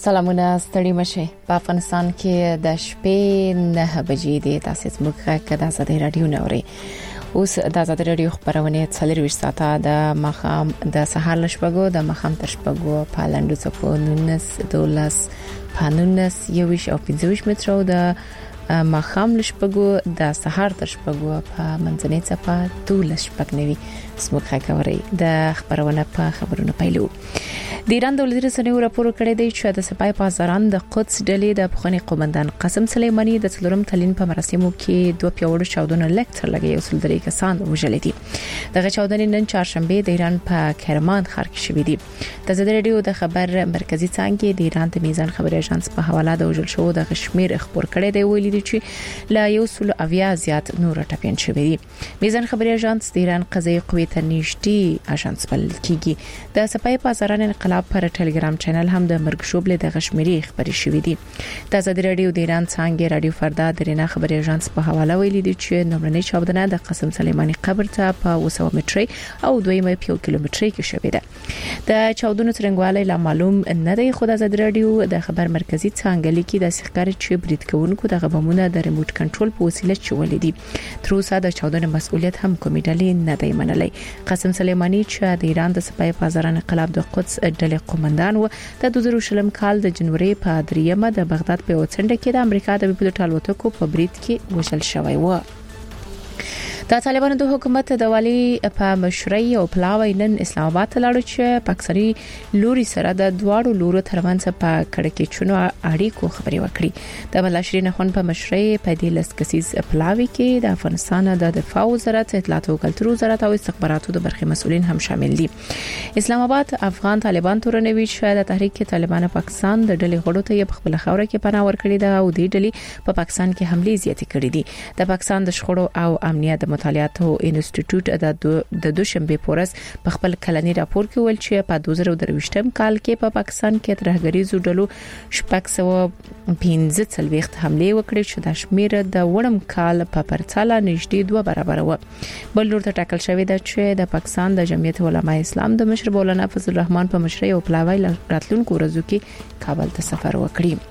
سلامونه ستړي مشه په افغانستان کې د شپې 9 بجې د تاسو مخه کده آزادي رادیو نوري اوس د آزادي رادیو خبرونه 40 ساعته د مخام د سهار لشبګو د مخام تر شپګو په لاندو صفو 19 پانونس یوش او 25 مترو د مخام لشبګو د سهار تر شپګو په منځنۍ صفه 12 شپګنوي سموخه کوي د خبرونه په خبرونه پیلو د ایران دولتي رسنیو راپور کړی دی چې د سپای پازاران د قدس ډلې د پخوانی قومندان قاسم سلیمانی د څلورم تلین په مراسمو کې دوه پیوړو چاودنه لیکچر لګي او سل درې کسان وژل دي دغه چاودنې نن چهارشنبه د ایران په کرمان ښار کې شوې دي د زده رادیو د خبر مرکزی څنګه د ایران د میزان خبري اژانس په حواله د وژل شو د کشمیر خبر کړی دی ویلي دي چې لا یو سل اویا زیات نور ټاپین شوې دي میزان خبري اژانس د ایران قضایي قوې ته نږدې اژانس بل کیږي د سپای پازاران انقلاب پر ټلګرام چینل هم د مرګ شوبله د غشمري خبري شوې دي د آزادي رادیو د ایران څنګه رادیو فردا د رینا خبري اژانس په حواله ویلي دي چې نومړنۍ چاودنه د قاسم سلیمانی قبر ته په 200 متري او 2 کیلومتري کې شوې ده د چاودنو څرنګوالی لا معلوم نه دی خو د آزادي رادیو د خبر مرکزی څنګه لیکي د ښکار چې برید کوونکو د غبمونه د ریموټ کنټرول په وسیله چولې دي تر اوسه د چاودنې مسؤلیت هم کومې ډلې نه دی منلای قاسم سلیمانی چې د ایران د سپای پازاران انقلاب د قدس ډلې قومندان و د 2020 کال د جنوري په 3 د بغداد په وڅنډه کې د امریکا د پیلوټ الوتکو په برید کې وژل شوی و د طالبانو د حکومت د والی په مشرۍ او پلاوی نن اسلام آباد ته لاړو چې پاکستاني لوري سره د دواړو لورو ترمنځ په کړکېچونو اړیکو خبري وکړي د ملاشرین خون په مشرۍ په دې لسکسیز پلاوی کې د افغانستان د دفاع وزارت اطلاعات او کلتور وزارت او استخباراتو د برخې مسؤلین هم شامل دي اسلام آباد افغان طالبان تورنوي چې د تحریک طالبان پاکستان د ډلې غړو ته په خپل خوره کې پناه ورکړي ده او د ډلې په پاکستان کې حمله زیاتې کړې دي د پاکستان د شخړو او امنیت مطالعاتو انسټیټیوټ د دوشنبه پورس په خپل کلنی راپور کې ویل چې په 2023م کال کې په پاکستان کې ترهګریزو ډلو شپږ 15 حمله وکړې چې د شمیر د وړم کال په پرتله نږدې 2 برابر و بل نور ته ټاکل شوې ده چې د پاکستان د جمعیت علماء اسلام د مشر مولانا فضل الرحمن په مشرۍ او پلاوی راتلونکو ورځو کې کابل ته سفر وکړي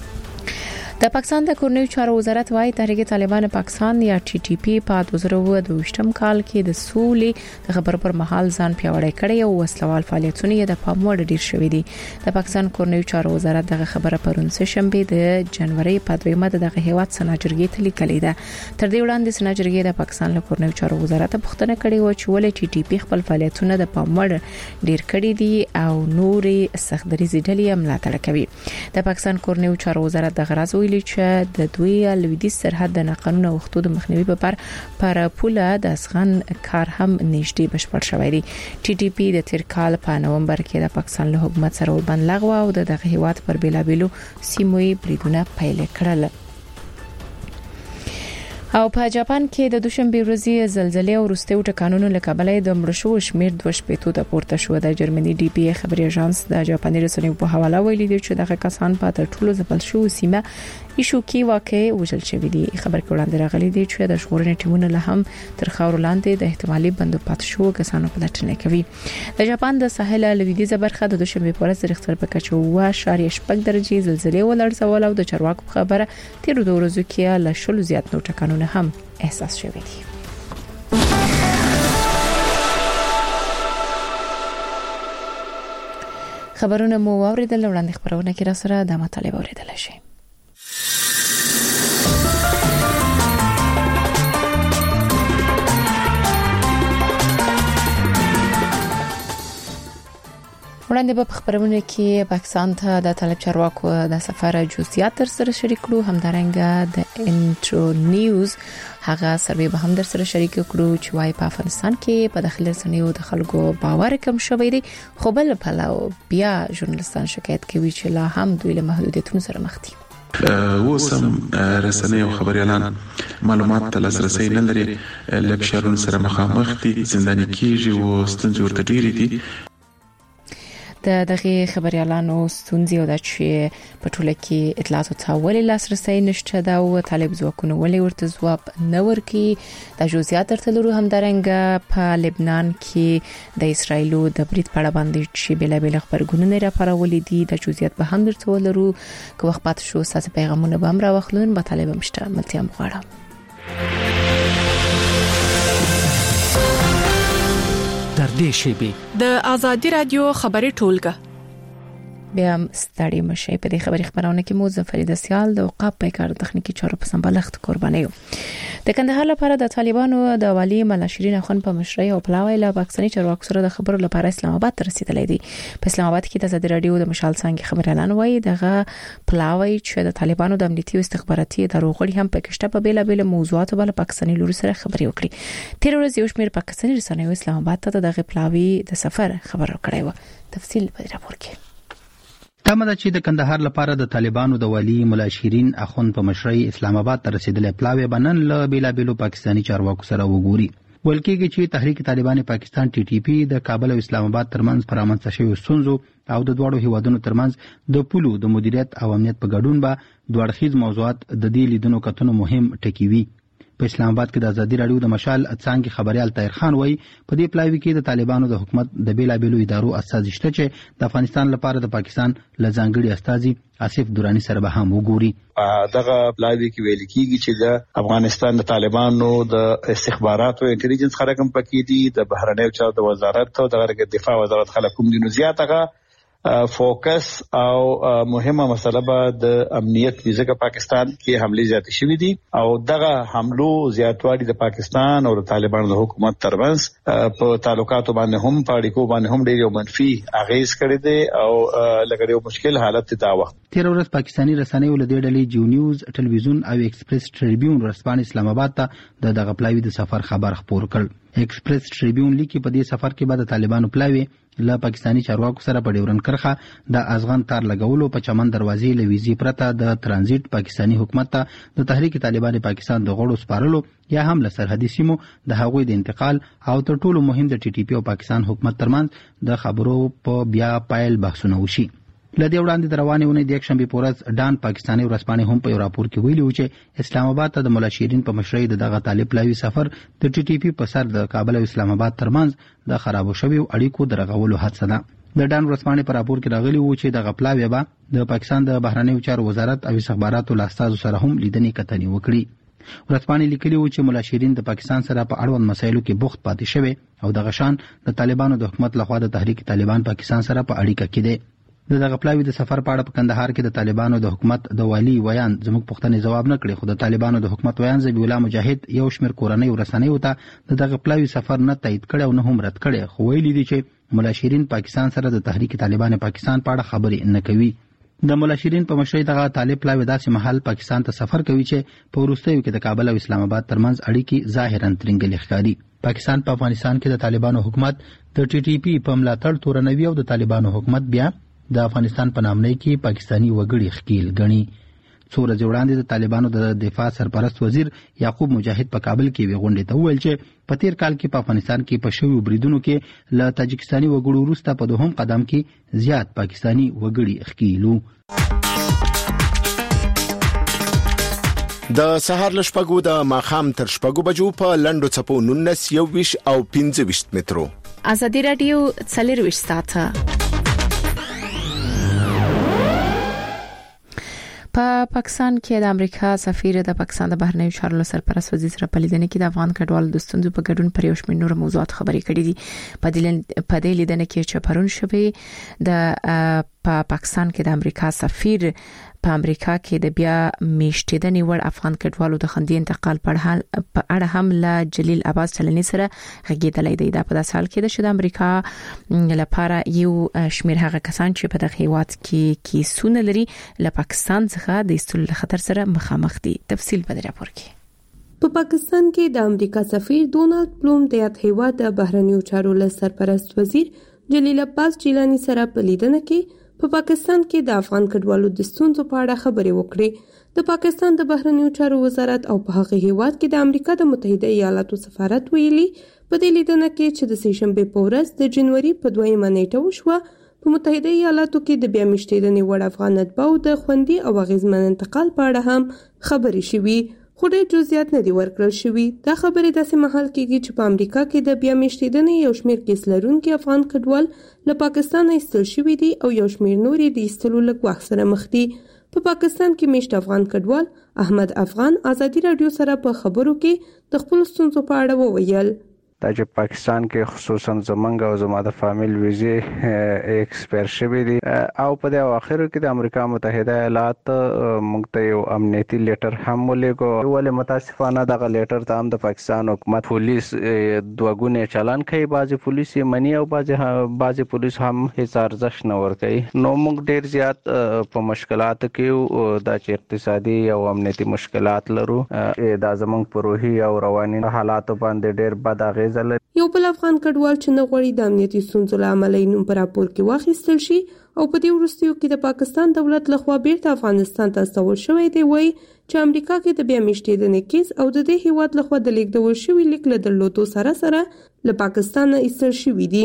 د پاکستان د کورنیو چارو وزارت وايي تحریک طالبان پاکستان یا ټي ټي پی په 2022م کال کې د سولې د خبرو پر مهال ځان پیاوړی کړی او وسلوال فعالیتونه یې د پاموړ ډیر شوې دي د پاکستان کورنیو چارو وزارت دغه خبره پرون سه شنبه د جنوري په 2 دغه هیواد سناجرګي ته لیکلې ده تر دې وړاندې سناجرګي د پاکستان له کورنیو چارو وزارت پوښتنه کړې و چې ولې ټي ټي پی خپل فعالیتونه د پاموړ ډیر کړی دي او نورې سختدريزي ډلې ملاتړ کوي د پاکستان کورنیو چارو وزارت د غرض چې د دوی لویدیځ سرحد د ناقانونه وختو د مخنیوي په پر پوله د اسغن کار هم نږدې بشپړ شوی دی ټي ټي پی د تیر کال په نومبر کې د پاکستان له حکومت سره وربند لغوه او دغه هیواد پر بیلابیلو سیموي بریدونه پیل کړل او په جاپان کې د دوشنبه ورځې زلزلې او وروستیو ټکانونو له کبله د مړشو شمیر 2 ته پورته شو د جرمني ډي پی خبري اژانس د جاپاني رسنیو په حواله ویلي دی چې دغه کسان په تر ټولو ځپل شو سیمه ایشو کې واقع وژل شوی دی خبر کې وړاندې راغلي دی چې د ژغورنې ټیمونه له هم تر خاور لاندې د احتمالي بندوبات شو کسانو پلټنه کوي د جاپان د ساحل لویدیځه برخه د دوشنبه په ورځ رختر په کچو 2.8 درجه زلزلې ولړزول او د چارواکو خبره تیر دوه ورځې کې له شلو زیات نو ټکانونه هم احساس شوی دی خبرونه مو اوریدل وړاندې خبرونه کې را سره د مطالعه اوریدل شي وړاندې په خبرونه کې پاکستان ته د طالب چارواکو د سفر جزئیات تر سره شریک کړو همدارنګه د انټرو نیوز هغه سروې به هم در سره شریک کړو چې وايي په افغانستان کې په داخلي رسنیو د خلکو باور کم شوی دی خو بل پلاو بیا ژورنالستان شکایت کوي چې لا هم دوی له محدودیتونو سره مخ دي وسم رسنۍ او خبريالان معلومات ته لاسرسي نه لري لکشرون سره مخامخ دي زنداني کیږي او ستونزې ورته ډېرې دي د دغه خبريالانو ستونزې او د چې په ټوله کې اطلاعات او ولې لاسرسي نشته دا او طالب ځواکونه ولې ورته ځواب نه ورکي د جزئیات ترتلرو همدارنګه په لبنان کې د اسرایل د برید په اړه باندې چې بل خبرګونونه راپارولې دي د جزئیات به هم درته ولرو که وخت پات شو ساس پیغامونه به هم راوخلون به طالب مشته ملتیا مغواړم در دې شیبه د ازادي رادیو خبري ټولګه بیا ستړي مشه په دې خبري خبرونه کې موزه فرید سیال د اوقاف په کار تخنیکی چارو په سمبالښت قرباني د کندهار لپاره د طالبانو د والی ملا شیرین اخوان په مشرۍ او پلاوی له پاکستاني چارواکو سره د خبرو لپاره اسلام آباد ته رسیدلې دي په اسلام آباد کې د ازادي رادیو د مشال څنګه خبر اعلان وایي دغه پلاوی چې د طالبانو د امنیتي او استخباراتي دروغړي هم پکشته په بیلابل موضوعات بل پاکستاني لور سره خبري وکړي تیر ورځ یو شمېر پاکستاني رسنیو اسلام آباد ته دغه پلاوی د سفر خبر ورکړی و تفصیل په راپور کې تمه چې د کندهار لپاره د طالبانو د والی ملا شیرین اخوان په مشرۍ اسلام آباد ته رسیدلې پلاوی بنن له بیلابلو پاکستاني چارواکو سره وګوري ولکېږي چې تحریک طالبان پاکستان ټي ټي پی د کابل او اسلام آباد ترمنځ پرامنځ شوی ستونزو او د دوړو هیوادونو ترمنځ د پولو د مدیریت او امنیت په ګډون به دوړخیز موضوعات د دې لیدونو کتنو مهم ټکی وي په اسلام آباد کې د ازادي رادیو د مشال څنګه خبريال طاهر خان وایي په دې پلاوی کې د طالبانو د حکومت د بیلابلو ادارو اساسي شته چې د افغانستان لپاره د پاکستان لځانګړي استازي آصف دورانی سره به هم وګوري دغه پلاوی کې ویل کېږي چې د افغانستان د طالبانو د استخباراتو او انټيليجنس خلک هم پکې دي د بهرنیو چارو د وزارت او د دفاع وزارت خلک هم دي نو زیاتره فوکس او مهمه مسله به د امنیت ویزه پاکستان کې حمله زیات شوې دي او دغه حملو زیاتوالی د پاکستان او د طالبانو د حکومت ترمنځ په تعلقاتو باندې هم په اړیکو باندې هم ډېر منفي اغیز کړی دی او لکه یو مشکل حالت دا وخت تیر ورځ پاکستاني رسنیو له دې ډلې جیو نیوز ټلویزیون او ایکسپریس ټریبیون رسپان اسلام آباد ته دغه پلاوی د سفر خبر خبر کړ ایکسپریس ټریبیون لیکي په دې سفر کې بعد طالبانو پلاوی له پاکستاني چارواکو سره په ډیورن کرخه د ازغن تار لګولو په چمن دروازې له ویزي پرته د ترانزیت پاکستاني حکومت ته د تحریک طالبان پاکستان د غړو سپارلو یا هم له سرحدي سیمو د هغوی د انتقال او تر ټولو مهم د ټي ټي پی او پاکستان حکومت ترمنځ د خبرو په بیا پایل بحثونه وشي لدې وړاندې د روانې ونې د یک شنبه پورز ډان پاکستاني ورسپانې هم په یو راپور کې ویلي و چې اسلام آباد ته د ملا شیرین په مشرۍ دغه طالب پلاوی سفر د ټي ټي پی په سر د کابل او اسلام آباد ترمنځ د خرابو شوی اړیکو درغولو حادثه ده د ډان ورسپانې په راپور کې راغلی و چې دغه پلاوی به د پاکستان د بهرنیو چارو وزارت او استخباراتو لاستازو سره هم لیدنې کتنې وکړي ورسپانې لیکلي و چې ملا شیرین د پاکستان سره په اړوند مسایلو کې بوخت پاتې شوی او دغه شان د طالبانو د حکومت لخوا د تحریک طالبان پاکستان سره په اړیکه کې دی دغه پلاوی د سفر په اړه په کندهار کې د طالبانو د حکومت د والی ویان زموږ پښتنې جواب نه کړي خو د طالبانو د حکومت ویان ذبیح الله مجاهد یو شمېر کورنۍ ورسنۍ وته دغه پلاوی سفر نه تایید کړي او نه هم رد کړي خو ویلي دي چې ملا شیرین پاکستان سره د تحریک طالبان پاکستان په اړه خبرې نه کوي د ملا شیرین په مشرۍ دغه طالب پلاوی داسې محل پاکستان ته سفر کوي چې په وروستیو کې د کابل او اسلام آباد ترمنځ اړیکې ظاهرا ترنګلې ښکاري پاکستان په افغانستان کې د طالبانو حکومت د ټي ټي پی په ملاتړ تورنوي او د طالبانو حکومت بیا د افغانستان په نامنۍ کې پاکستاني وګړي خکیل غني څو ورځې وړاندې د طالبانو د دفاع سرپرست وزیر یعقوب مجاهد په کابل کې وغونډې ته وویل چې په تیر کال کې په افغانستان کې په شویو بریدونو کې له تاجکستاني وګړو وروسته په دوهم قدم کې زیات پاکستاني وګړي خکیلو د سهار لشپګو د ماخام تر شپګو بجو په لندو چپو 19 21 او 25 مترو ازادي رادیو 24 ساعته په پاکستان کې د امریکا سفیر د پاکستان د بهرنیو چارو سرپرست وزیر سره په لیدنه کې د افغان کډوالو د ستونزو په ګډون پر یو شمېر نور موضوعات خبرې کړې دي په دې لیدنه کې چې پرون شوه د پاکستان کې د امریکا سفیر په امریکا کې د بیا میشتېدنې وړ افغان کډوالو د خندي انتقال په اړه هم له جلیل عباس چلنی سره غږیدلې دی دا په داسې حال کې د امریکا لپاره یو شمېر هغه کسان چې په دغه هیواد کې کیسونه لري له پاکستان څخه د استول خطر سره مخامخ دي تفصیل په راپور کې په پاکستان کې د امریکا سفیر ډونالد بلوم د یاد هیواد د بهرنیو چارو سرپرست وزیر جلیل عباس چلنی سره په لیدنه کې په پاکستان کې د افغان کډوالو د ستونزو په اړه خبرې وکړې د پاکستان د بهرنیو چارو وزارت او په هغه هیواد کې د امریکا د متحده ایالاتو سفارت ویلي په دې لیدنه کې چې د سې شنبه په ورځ د جنوري په 2 نیټه وشوه په متحده ایالاتو کې د بیا میشتېدنې وړ افغان اتباعو د خوندي او اغیزمن انتقال په اړه هم خبرې شوي، خو ډېر جزئیات نه دي ورکړل شوي. دا خبرې داسې مهال کېږي چې په امریکا کې د بیا میشتېدنې یو شمېر کیس لرونکي افغان کډوال له پاکستانه ایستل شوي دي او یو شمېر نور یې د ایستلو له ګواښ سره مخ دي. په پاکستان کې میشت افغان کډوال احمد افغان ازادي راډیو سره په خبرو کې د خپل ستونزو په اړه وویل. دا چې پاکستان کې خصوصا زمونږ او زما د فامیل ویزې ایکسپایر شوی دي او په د اخرو کې د امریکا متحده ایالات موږ ته یو امنیتي لیټر هم ولېږو، ولې متاسفانه دغه لیټر ته هم د پاکستان حکومت پولیس دوه ګونې چلن کوي، بعضې پولیس یې مني او بعضې پولیس هم هیڅ ارزښت نه ورکوي. نو موږ ډېر زیات په مشکلاتو کې دا چې اقتصادي او امنیتي مشکلات لرو، دا زموږ په روحي او رواني حالاتو باندې ډېر بد اغېز. یو بل افغان کډوال چې نه غواړي د امنیتي ستونزو له امله یې نوم په راپور کې واخیستل شي او په دې وروستیو کې د پاکستان دولت لخوا بیرته افغانستان ته استول شوی دی، وایي چې امریکا کې د بیا میشتېدنې کیس او د دې هیواد لخوا د لیږدول شوي لیک له درلودو سره له پاکستان ایستل شوي دي.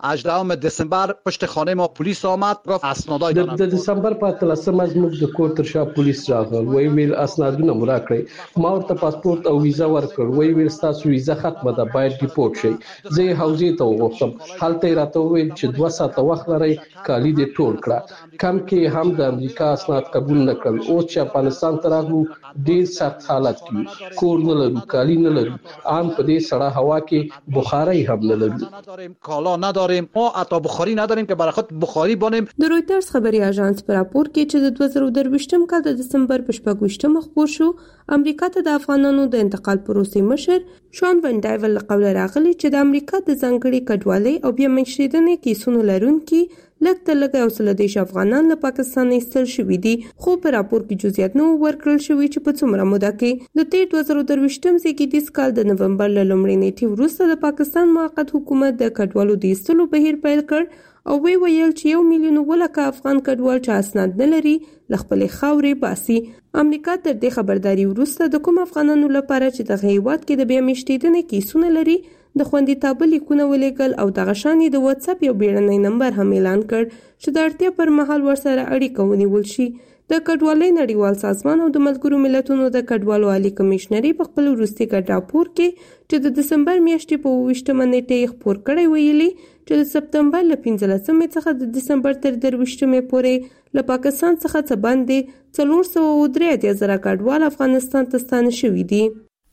18 دسامبر پشت خانه ما پلیس آمد گفت اسنادای د دسامبر په 13 زموږ د کور تر شا پولیس راغل، ویل اسنادونه مو راکړئ، ما ورته پاسپورت او ویزا ورکړ، ویل ستاسو ویزا ختمه ده، باید ډیپورت شئ. زه حوزې ته وغوښتم، هلته راته وویل چې 2 ساعته وخت لرئ، کالي دې ټول کړه. کم کې هم د امریکا اسناد قبول نه کړل. اوس چې افغانستان ته راغلو ډېر سخت حالت کې، کور نه لرو، کالي نه لرو، عام په دې سړه هوا کې بخاري هم نه لرو، کالا نداریم، ما حتی بخاری نداریم که برای خود بخاری بانیم. د رویټرز خبري اژانس په راپور کې چې د 2023 کال د دسمبر په 14 خبر شو، امریکا ته د افغانانو د انتقال پروسې مشر شون وان ډایول قول راغلی چې د امریکا د ځانګړي کډوالۍ او بیا میشتېدنې کیسونو لرونکي لږ تر لږه 130 افغانان له پاکستان ایستل شوي دي، خو په راپور کې جزئیات نه ورکړل شوي چې په څومره موده کې. د تیر 2023 زیږدیز کال د نومبر له لومړۍ نیټې وروسته د پاکستان موقت حکومت د کډوالو د ایستلو بهیر پیل کړ او ویل چې 1 میلیون ولکه افغان کډوال چې اسناد نه لري له خپلې خاورې باسي. امریکا تر دې خبرداري وروسته د کوم افغانانو لپاره چې د هیواد کې د بیا میشتېدنې کیسونه لري د خوندیتابه لیکونه ولېږل او دغه شان د واتس اپ یو بیړنی نمبر هم اعلان کړ چې د اړتیا پر مهال ورسره اړیکه ونیول شي. د کډوالۍ نړیوال سازمان او د ملګرو ملتونو د کډوالو عالی کمشنري په خپل وروستي ګډ راپور کې چې د دسمبر میاشتې په 28 نیټه خبر کړی ویلي چې د سپتمبر له 15 څخه د دسمبر تر 23 پورې له پاکستان څخه څه باندې 403,000 کډوال افغانستان ته ستانه شوي دي.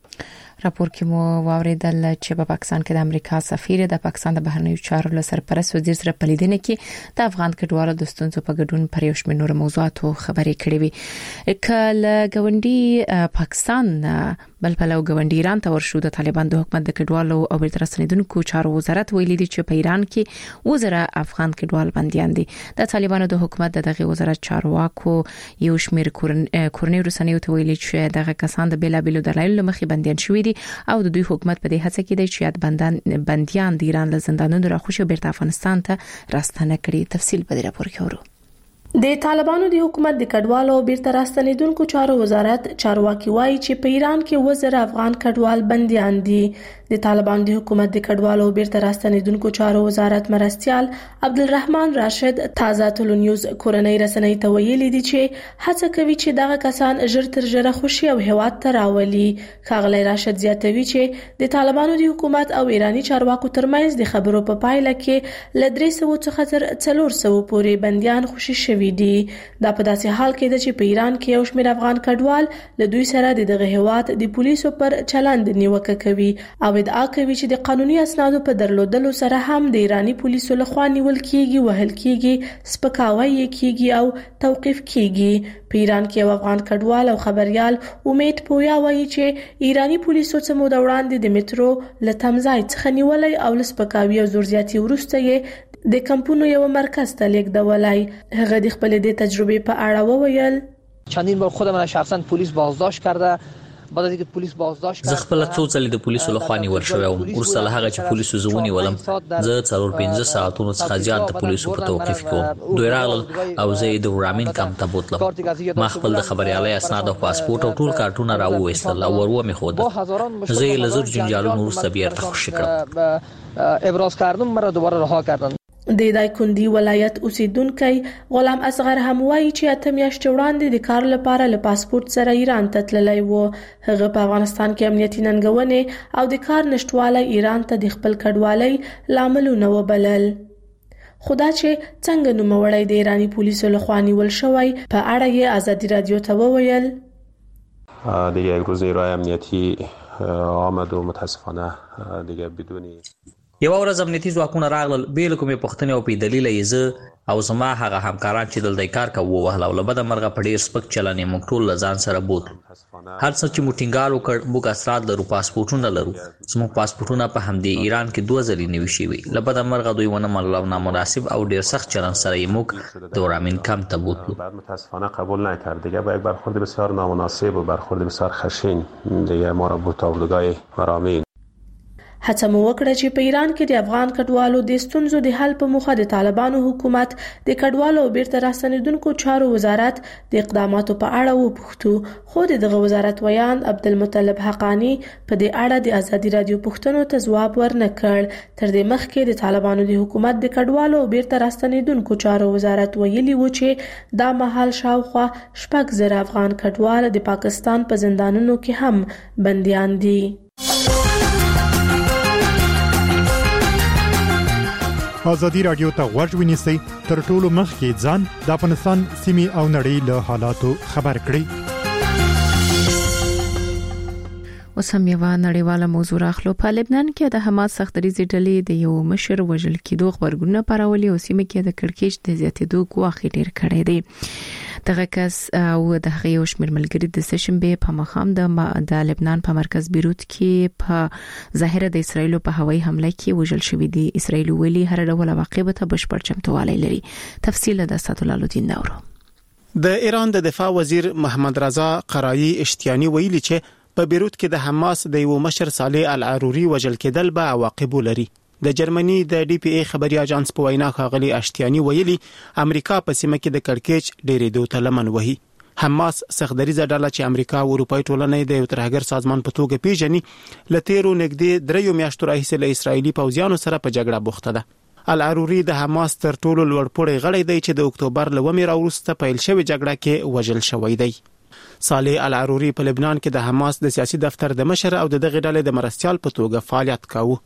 راپور کې مو واوریدل چې په پاکستان کې د امریکا سفیر د پاکستان د بهرنیو چارو له سرپرست وزیر سره په لیدنه کې د افغان کډوالو د ستونزو په ګډون پر یو شمېر نور موضوعاتو خبرې کړې وي. کله ګوندی پاکستان بل پلو ګوندی ایران ته ورشو د طالبان د حکومت د کډوالو او بیرته راستنیدونکو چارو وزارت ویلي دی چې په ایران کې وزره افغان کډوال بنديان دي. د طالبانو د حکومت دغه وزارت چارواکو یو شمېر کورنۍ رسنیو ته ویلي چې دغه کسان د بیلابیلو دلایلو مخې بنديان شوي او د دوی حکومت په دې هڅه کې دی چې یاد بنديان د ایران له زندانونو راخوشي بیرته افغانستان ته راستنه کړي. تفصیل په دې راپور کې ورو. د طالبانو د حکومت د کډوالو او بیرته راستنیدونکو چارو وزارت چارواکي وایي چې په ایران کې وزره افغان کډوال بنديان دي. د طالبانو د حکومت د کډوالو او بیرته راستنیدونکو چارو وزارت مرستيال عبدالرحمن راشد تازه ټولو نیوز کورنۍ رسنۍ ته ویلي دي چې هڅه کوي چې دغه کسان ژر تر ژره خوشي او هیواد ته راولي. ښاغلی راشد زیاتوي چې د طالبانو د حکومت او ایرانی چارواکو ترمنځ د خبرو په پایله کې ل 300 څخه تر 400 پورې بنديان خوشي شوي دي. دا په داسې حال کې ده چې په ایران کې یو شمېر افغان کډوال له دوی سره د دغه هیواد د پولیسو پر چلند نیوکه کوي او ادعا کوي چې د قانوني اسنادو په درلودلو سره هم د ایرانی پولیسو لخوا نیول کیږي، وهل کیږي، سپکاوی کیږي او توقيف کیږي. په ایران کې یو افغان کډوال او خبريال امید پویا وایي چې ایرانی پولیسو څخه مو د وړاندې د میټرو له تمځای څخه نیولای او لسپکاوی او زورزیاتي ورسته یې د کمپونو یو مرکز ته لیږدولای. هغه د خپل د تجربه په اړه وویل چندین بار خودم شخصا پلیس بازداشت کرده. بعد از اینکه پلیس بازداشت زه خپل څو ځلې د پولیسو لخوا نیول شوی وم. ورسره له هغه چې پولیسو زونی ولم زه 4-5 ساعتونو څخه زیات د پولیسو په توقيف کوم. دوی راغلل او زه د ورامین کمپ ته بوتلم. ما خپل د خبريالي اسناد او پاسپورت او ټول کارتونه راوويستل او ورو مې خود. زه یې لزر جنجالونو ورسره بیرته خوشی کړم. ابراز کردم مرا دوباره رها کردن. د دایکندي ولایت اوسیدونکي غلام اصغر هم وایي چې 8 میاشتې وړاندې د کار لپاره له پاسپورت سره ایران ته تللی و. هغه په افغانستان کې امنیتي ننګونې او د کار نشټوالی ایران ته د خپل کډوالۍ لاملونه وبلل. خدا چې څنګه نوموړی د ایرانی پولیسو لخوا نیول شوی په اړه یې ازادي رادیو ته وویل. دیگه یک روز نیروهای امنیتی آمد و متاسفانه دیگه بدون یو ورځ امنیتي ځواکونه راغلل، بیل کومې پښتنې او په دلیل یې زه او زما هغه همکاران چې دلته کار کوو وهل او له بده مرغه په ډېر سپک چلن یې موږ ټول له ځان سره بوتلو. هر څه چې موږ ټینګار وکړ، موږ اسناد لرو، پاسپورټونه لرو. زموږ پاسپورټونه په همدې ایران کې 2 ځلې نوي شوي. له بده مرغه دوی ونه منل او نامناسب او ډېر سخت چلن سره یې موږ د ورامین کمپ ته بوتلو. متاسفانه قبول نکرد. دیگه با یک برخورد بسیار نامناسب و برخورد بسیار خشن دیگه ما را برد اردوگاه ورامین. هڅه مو وکړه چې په ایران کې د افغان کډوالو د ستونزو د حل په موخه د طالبانو حکومت د کډوالو او بیرته راستنیدونکو چارو وزارت د اقداماتو په اړه وپوښتو، خو دغه وزارت ویان عبدالمطلب حقانی په دې اړه د ازادي رادیو پوښتنو ته ځواب ورنکړ. تر دې مخکې د طالبانو د حکومت د کډوالو او بیرته راستنیدونکو چارو وزارت ویلي و چې دا مهال شاوخوا 6,000 افغان کډوال د پاکستان په زندانونو کې هم بنديان دي. ازادي رادیو ته غوږ ونیسئ، تر ټولو مخکې ځان د افغانستان سیمې او نړۍ له حالاتو خبر کړئ. اوس هم یو نړیواله موضوع راخلو. په لبنان کې د حماس سختدریزي ډلې د یو مشر وژل کېدو خبرګونونه پراولي او سیمه کې د کړکېچ د زیاتېدو ګواښ ډېر کړی دی. دغه کس او د هغې یو شمېر ملګري د سشنبه په مخام د لبنان په مرکز بیروت کې په ظاهره د اسرایل په هوایي حمله کې وژل شوی دی. اسرایل ویلي هر ډول واقعه ته بشپړ چمتووالی لري. تفصیل د اسدالله نورو. د ایران د دفاع وزیر محمد رضا قرایی اشتیانی ویلي چې په بیروت کې د حماس د یو مشر صالح العروري وژل کېدل به عواقب لري. د جرمني د ډي پی ای خبري اژانس په وینا ښاغلي اشتیانی ویلي امریکا په سیمه کې د کړکېچ ډېرېدو ته لمن وهي. حماس سختدریزه ډله چې امریکا او اروپای ټولنې د یو ترهګر سازمان په توګه پیژني، لتیرو نږدې 3 میاشتو راهیسې له اسرایلی پوځیانو سره په جګړه بوخته ده. العروري د حماس تر ټولو لوړپوړی غړی دی چې د اکتوبر له 1 راوروسته پیل شوې جګړه کې وژل شوی دی. صالح العروري په لبنان کې د حماس د سیاسي دفتر د مشر او دغه ډلې د مرستيال په توګه فعالیت کاوه.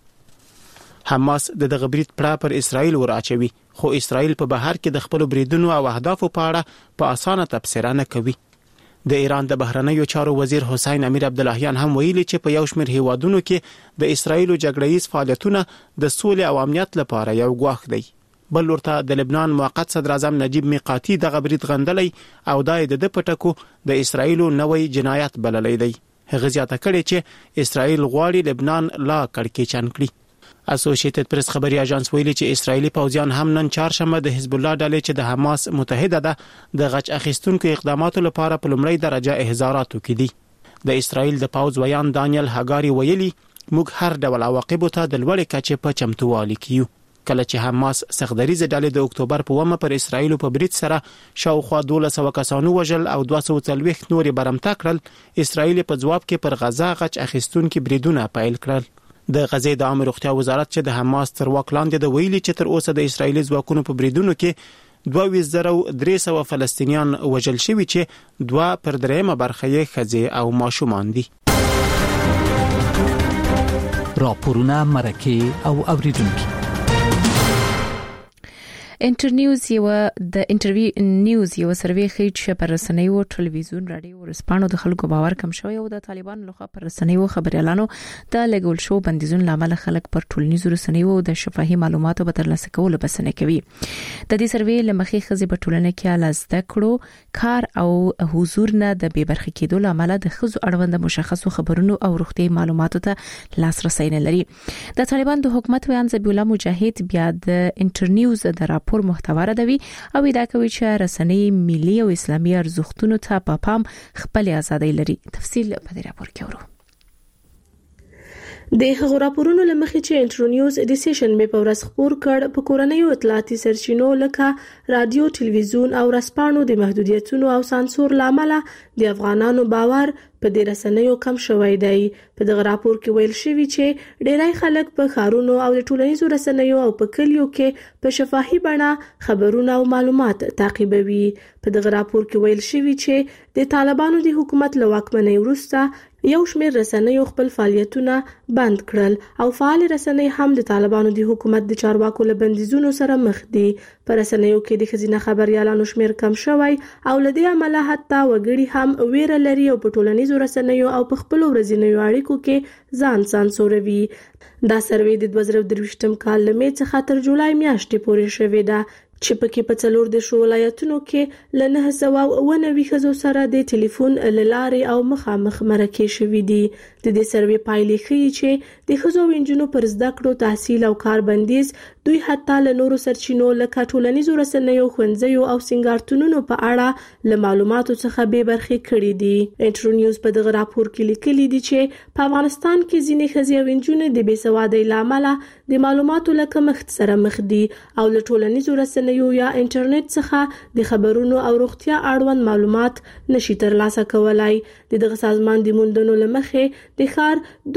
حماس دغه برید پر اسرائیل وراچوي، خو اسرائیل په بهر کې د خپل بریدونو او اهدافو په اړه په اسانه تبصره نه کوي. د ایران د بهرنیو چارو وزیر حسین امیر عبداللهیان هم ویلي چې په یو شمېر هیوادونو کې د اسرائیل جګړه‌یز فعالیتونه د سولې او امنیت لپاره یو ګواښ دی. بل ورته د لبنان موقت صدر اعظم نجیب میقاتی دغه برید غندلی او دای د پټکو د اسرائیل نوې جنایت بللی دی. هغه زیاته کړي چې اسرائیل غواړي لبنان لا کړکېچن کړي. اسوسییټډ پریس خبري اژانس ویلي چې اسرائیلي پوځیان هم نن چهارشنبه د حزب الله ډلې چې د حماس متحده ده د غچ اخیستونکو اقداماتو لپاره په لومړی درجه احضاراتو کې دي. د اسرائیل د پوځ ویان دانیل هاګاری ویلي موږ هر ډول عواقب ته د لوړې کچې په چمتووالي کې یو. کله چې حماس سختدریزه ډلې د اکتوبر په 1 پر اسرائیل په برید سره شاوخوا 1200 کسانو وژل او 240 نورې برمته کړل، اسرائیل په جواب کې پر غزا غچ اخیستونکو بریدونه پیل کړل. د غزې د عامه روغتیا وزارت چې د حماس تر واک لاندې د ویلي چې تر اوسه د اسرائیلي ځواکونو په بریدونو کې 22,300 فلسطینیان وژل شوي چې 2/3 برخه یې ښځې او ماشومان دي. راپورونه مرکه او اوریدونکو. انټرنیوز د انټرویو نیوز یو سروې ښیي چې پر رسنیو، ټلویزیون، رادیو او رسپانو د خلکو باور کم شوی او د طالبانو لخوا پر رسنیو خبريالانو د لګول شو بندیزون لامل خلک پر ټولنیزو رسنیو د شفاهي معلوماتو به ترلاسه کول بسنه کوي. د دې سروې لمخې خزي په ټولنه کې لاس د کړو کار او حضور نه د بې برخې کېدو لامل د خزو اړوند مشخصو خبرونو او روغتي معلوماتو ته لاسرسي نه لري. د طالبان د حکومت ویان ذبیح الله مجاهد بیا د انټرنیوز د راپور محتوا ردوي او دا کوي چې رسنۍ ملي او اسلامي ارزښتونو ته په پام خپل ازادي لري. تفصیل په دې راپور کې ورو. د هغو راپورونو لمخې چې انټرنیوز ډیسیشن می په ورځ خبر کړ په کورنیو اطلاعاتي سرچینو لکه رادیو، ټلویزیون او رسپانو د محدودیتونو او سانسور لامل د افغانانو باور په دې رسنیو کم شوی دی. په دغه راپور کې ویل شوی چې ډیری خلک په ښارونو او د ټولنیزو رسنیو او په کلیو کې په شفاهي بڼه خبرونه او معلومات تعقیبوي. په دغه راپور کې ویل شوی چې د طالبانو د حکومت له واکمنۍ وروسته یو شمېر رسنیو خپل فعالیتونه بند کړل او فعال رسنۍ هم د طالبانو د حکومت د چارواکو له بندیزونو سره مخ دي. په رسنیو کې د ښځینه خبريالانو شمېر کم شوی او له دې امله حتی وګړي هم ویره لري او په ټولنیزو رسنیو او په خپل ورځنیو اړیکو کې ځان سانسوروي. دا سروې د 2023 کال له مې څخه تر جولای میاشتې پورې شوې ده چې پکې په 14 ولایتونو کې له 990 ښځو سره د ټلیفون له لارې او مخامخ مرکې شوې دي. د دې سروې پایلې ښیي چې د ښځو او نجونو پر زده کړو، تحصیل او کار بندیز دوی حتی له نورو سرچینو لکه ټولنیزو رسنیو، ښوونځیو او سینګارتونونو په اړه له معلوماتو څخه بې برخې کړي دي. انټرو نیوز په دغه راپور کې لیکلي دي چې په افغانستان کې ځینې ښځې او نجونې د بې سوادۍ له امله د معلوماتو له کمښت سره مخ دي او له ټولنیزو رسنیو یا انټرنیټ څخه د خبرونو او روغتیا اړوند معلومات نشي ترلاسه کولای. دغه سازمان د موندنو لمخې د ښار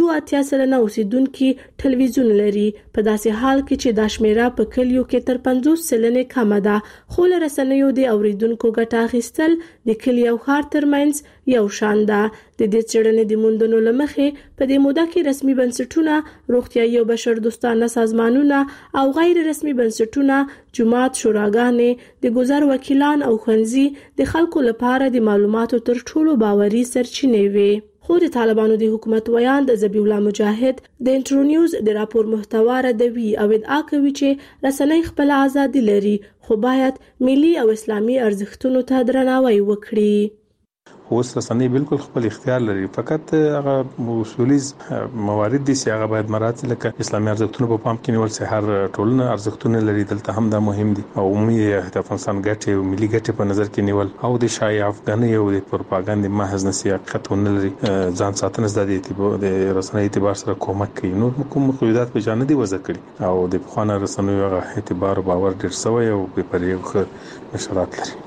82% اوسیدونکو ټلویزیون لري، په داسې حال کې چې دا شمیره په کلیو کې تر 50% کمه ده. خو له رسنیو د اوریدونکو ګټه اخیستل د کلی او ښار ترمنځ یو شان ده. د دې څېړنې د موندنو لمخې په دې موده کې رسمي بنسټونه، روغتیايي او بشردوستانه سازمانونه او غیر رسمي بنسټونه، جماعت، شوراګانې، د ګذر وکیلان او ښوونځي د خلکو لپاره د معلوماتو تر ټولو باوري سرچینې وي. خو د طالبانو د حکومت ویاند ذبیح الله مجاهد د انټرو نیوز د راپور محتوا ردوي او ادعا کوي چې رسنۍ خپل ازادي لري خو باید ملي او اسلامي ارزښتونو ته درناوی وکړي. اوس رسنۍ بالکل خپل اختیار لري، فقط هغه اصوليز موارد دي چې هغه باید مراعات لکه اسلامي ارزښتونه په پام کې نیول سي. هر ټولنه ارزښتونه لري، دلته هم دا مهم دي او عمومي د افغانستان ګټې او ملي ګټې په نظر کې نیول او د شایع افغاني او د پروپاګاندا محض نه حقیقتونه لري. ځان ساتنه د رسنۍ اعتبار سره کومک کوي. نو کوم مقیدات په جانب دي وضع کړي او د بخوانه رسنیو اعتبار او باور ډیر سوی او په پرېغه نشرات لري.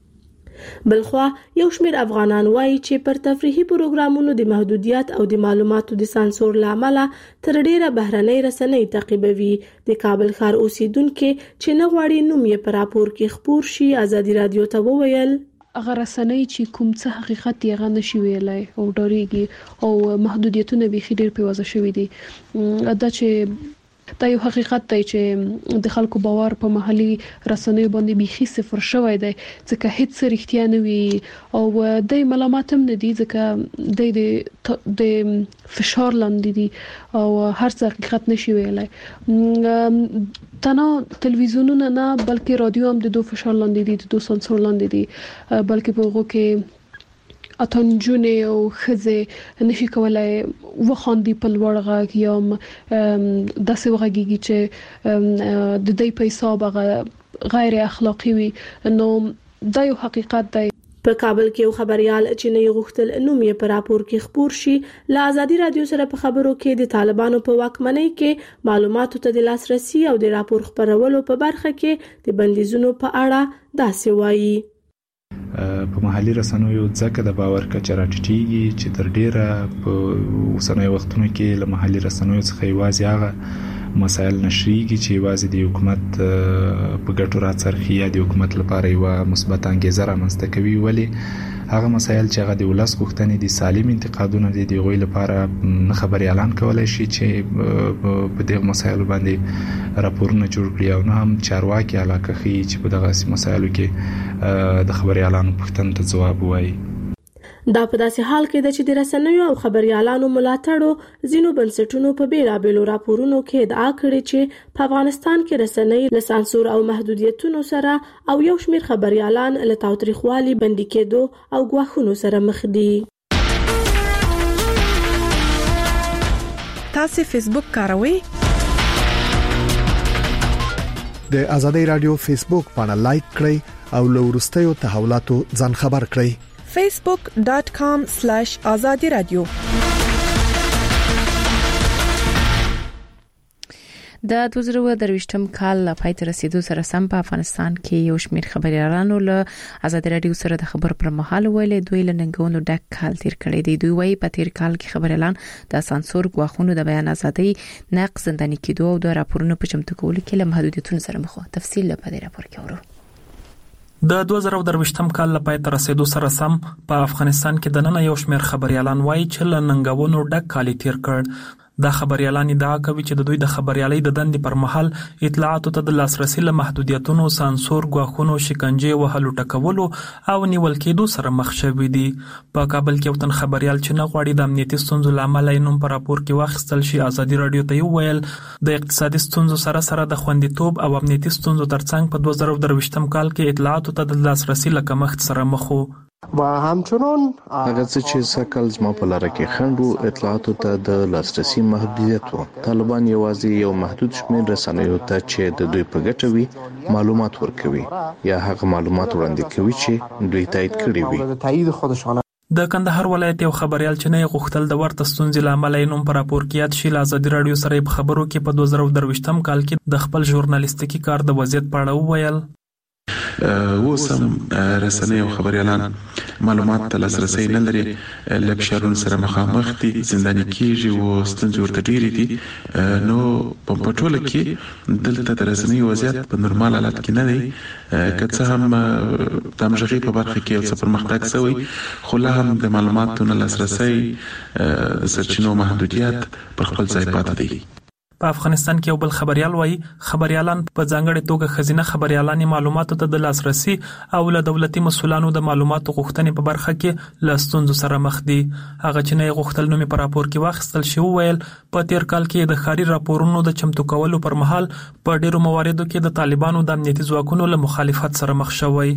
بلخوا یو شمېر افغانان وایي چې پر تفریحي پروګرامونو د محدودیت او د معلوماتو د سانسور لامل تر ډیره بهرنۍ رسنۍ تعقیبوي. د کابل ښار اوسیدونکو چې نه غواړي نوم یې په راپور کې خپور شي، آزادي رادیو ته وویل هغه رسنۍ چې کوم څه حقیقت یې غو نشي ویلای او ډاریږي او محدودیتونه به خې ډیر په وځه شوې دي. دا چې دا یو حقیقت دی چې د خلکو باور په محلي رسنیو باندې بيخي صفر شوی دی، ځکه هیڅ رښتیا نه وي او د ملامت هم نه دي، ځکه د فشار لاندې دي او هر څه حقیقت نشي ویلای. تنها تلویزیونونه نه بلکې رادیو هم د دو فشار لاندې دي، د دو سانسور لاندې دي، بلکې په هغه کې اتنجونه او خزه نشي کولای وخاندي په لوړ غږ یا داسې وغږیږي چې د دې په حساب غیر اخلاقی وي. نو دا یو حقیقت دی. په کابل کې یو خبريال چې نه غوښتل نوم یې په راپور کې خپور شي، له آزادي رادیو سره په خبرو کې د طالبانو په واکمنۍ کې معلوماتو ته د لاسرسي او د راپور خبرولو په برخه کې د بندیزونو په اړه داسې وایي. په محلي رسنیو ځکه د باور کچه راټیټیږي چې تر ډیره په اوسنۍ وختونو کې له محلي رسنیو څخه یوازې هغه مسایل نشریږي چې یوازې د حکومت په ګټو راڅرخي یا د حکومت لپاره یو مثبت انګیزه رامنځته کوي، ولی هغه مسایل چې هغه د ولس غوښتنې دي سالم انتقادونه دي د غوي لپاره نه خبري اعلان کولای شي چې په دغه مسایلو باندې راپورونه جوړ کړي او نه هم چارواکي علاقه خي چې په دغه مسایلو کې د خبري اعلان پوښتنې ته ځواب وایي. دا په داسې حال کې ده چې د رسنیو او خبريالانو ملاتړو ځینو بنسټونو په بیلابېلو راپورونو کې ادعا کړې چې په افغانستان کې رسنۍ له سانسور او محدودیتونو سره او یو شمېر خبريالان له تاوتریخوالي بندي کېدو او ګواښونو سره مخ دي. تاسو فیسبوک کاروئ؟ د آزادۍ رادیو فیسبوک باندې لایک کړئ او له وروستیو تحولاتو ځان خبر کړئ. facebook.com/azadi radio د 2023م کال لا پای ته رسیدو سره سم په افغانستان کې یو شمېر خبريالانو له آزاد رادیو سره د خبر پر مهال ویلې دوی له ننګونو ډک کال تیر کړی دی. دوی وايي په تیر کال کې خبريالان د سانسور غواخونو د بیان ازادي نقض زنداني کېدو او د راپورونو په چمتو کولو کې له محدودیتونو سره مخ وو. تفصیل په دې راپور کې ورو. د 2023م کال لپاره تر رسیدو سره سم په افغانستان کې د نن یو شمېر خبريالان وايي چې له ننګونو ډک کال تیر کړ. دا خبريالان ادعا کوي چې د دوی د خبريالۍ د دندې پر مهال اطلاعاتو ته د لاسرسي له محدودیتونو، سانسور، غواخونو، شکنجې وهلو، ټکولو او نیول کېدو سره مخ شوي دي. په کابل کې وطن خبريال چې نه غواړي د امنیتي ستونزو لامل یې نوم په راپور کې واخیستل شي، آزادي رادیو ته ویل د اقتصادي ستونزو سره د خوندیتوب او امنیتي ستونزو ترڅنګ په 2023م کال کې اطلاعاتو ته د لاسرسي له کمښت سره مخ وو. و همچنان هغه چې سکل زما په لاره کې خندو اطلاعاتو ته د لاسرسي محدودیت وو. طالبان یوازې یو محدود شمېر رسنیو ته چې د دوی په ګټه وي معلومات ورکوي یا هغه معلومات وړاندې کوي چې دوی تایید کړي وي. د کندهار ولایت یو خبريال چې نه غوښتل د ورته ستونزې لامل یې نوم پر راپور کې یاد شي، له آزادي رادیو سره په خبرو کې په 2023م کال کې د خپل ژورنالیستیکي کار د وضعیت په اړه وویل. وسم رسنۍ او خبريالان معلومات ته لاسرسي نه لري، له فشارونو سره مخامخ دي، زنداني کیږي او ستونزې ورته ډېرې دي. نو په ټوله کې دلته د رسنۍ وضعیت په نورمال حالت کې نه دی، که څه هم د همغږۍ په برخه کې یو څه پرمختګ شوی، خو لا هم د معلوماتو نه لاسرسي د سرچینو محدودیت پر خپل ځای پاتې دی. په افغانستان کې یو بل خبريال وايي خبريالان په ځانګړي توګه خزینه خبريالان معلوماتو ته د لاسرسي او له دولتي مسولانو د معلوماتو غوښتنې په برخه کې له ستونزو سره مخ دي. هغه چې نه غوښتل نومي په راپور کې واخیستل شي وویل په تیر کال کې د ښاري راپورونو د چمتو کولو پر مهال په ډیرو مواردو کې د طالبانو د امنیتي ځواکونو له مخالفت سره مخ شوی.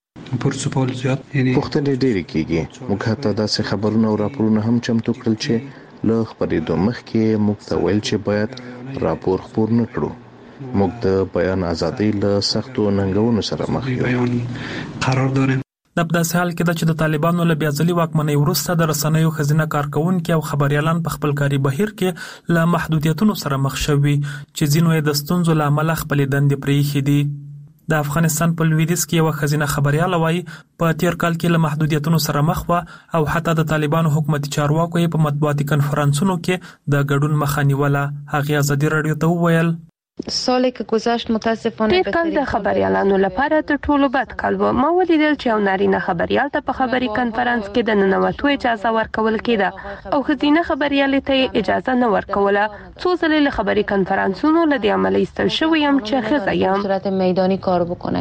پرسپول زیات پوښتنې ډېرې کیږي. موږ حتی داسې خبرونه او راپورونه هم چمتو کړل چې له خبرېدو مخکې موږ ته ویل چې باید راپور خپور نه کړو. موږ د بیان ازادۍ له سختو ننګونو سره مخ یو. قرار داریم د داسې حال کې چې د طالبانو له بیاځلي واکمنۍ وروسته د رسنیو خزینه کارکونکي او خبريالان په خپل کاري بهیر کې له محدودیتونو سره مخ شوي چې ځینو یې د ستونزو له امله خپلې دندې پرېښې دي. د افغانستان په لویدیځ کې یو خزینه خبريال وايي په تیر کال کې له محدودیتونو سره مخ و او حتی د طالبانو حکومتي چارواکو یې په مطبوعاتي کنفرانسونو کې د ګډون مخه نیوله. هغه آزادي رادیو ته وویل سالی که گذشت متاسفانه تیر کال د خبريالانو لپاره د ټولو بد کال و. ما ولیدل چې یو نارینه خبريال ته په خبري کنفرانس کې د ننوتو اجازه ورکول کېده او خزینه خبريال ته اجازه نه ورکوله. څو ځله له خبري کنفرانسونو له دې عملي استل شوی يم چې خزه یم صورت میدانی کار بکنه.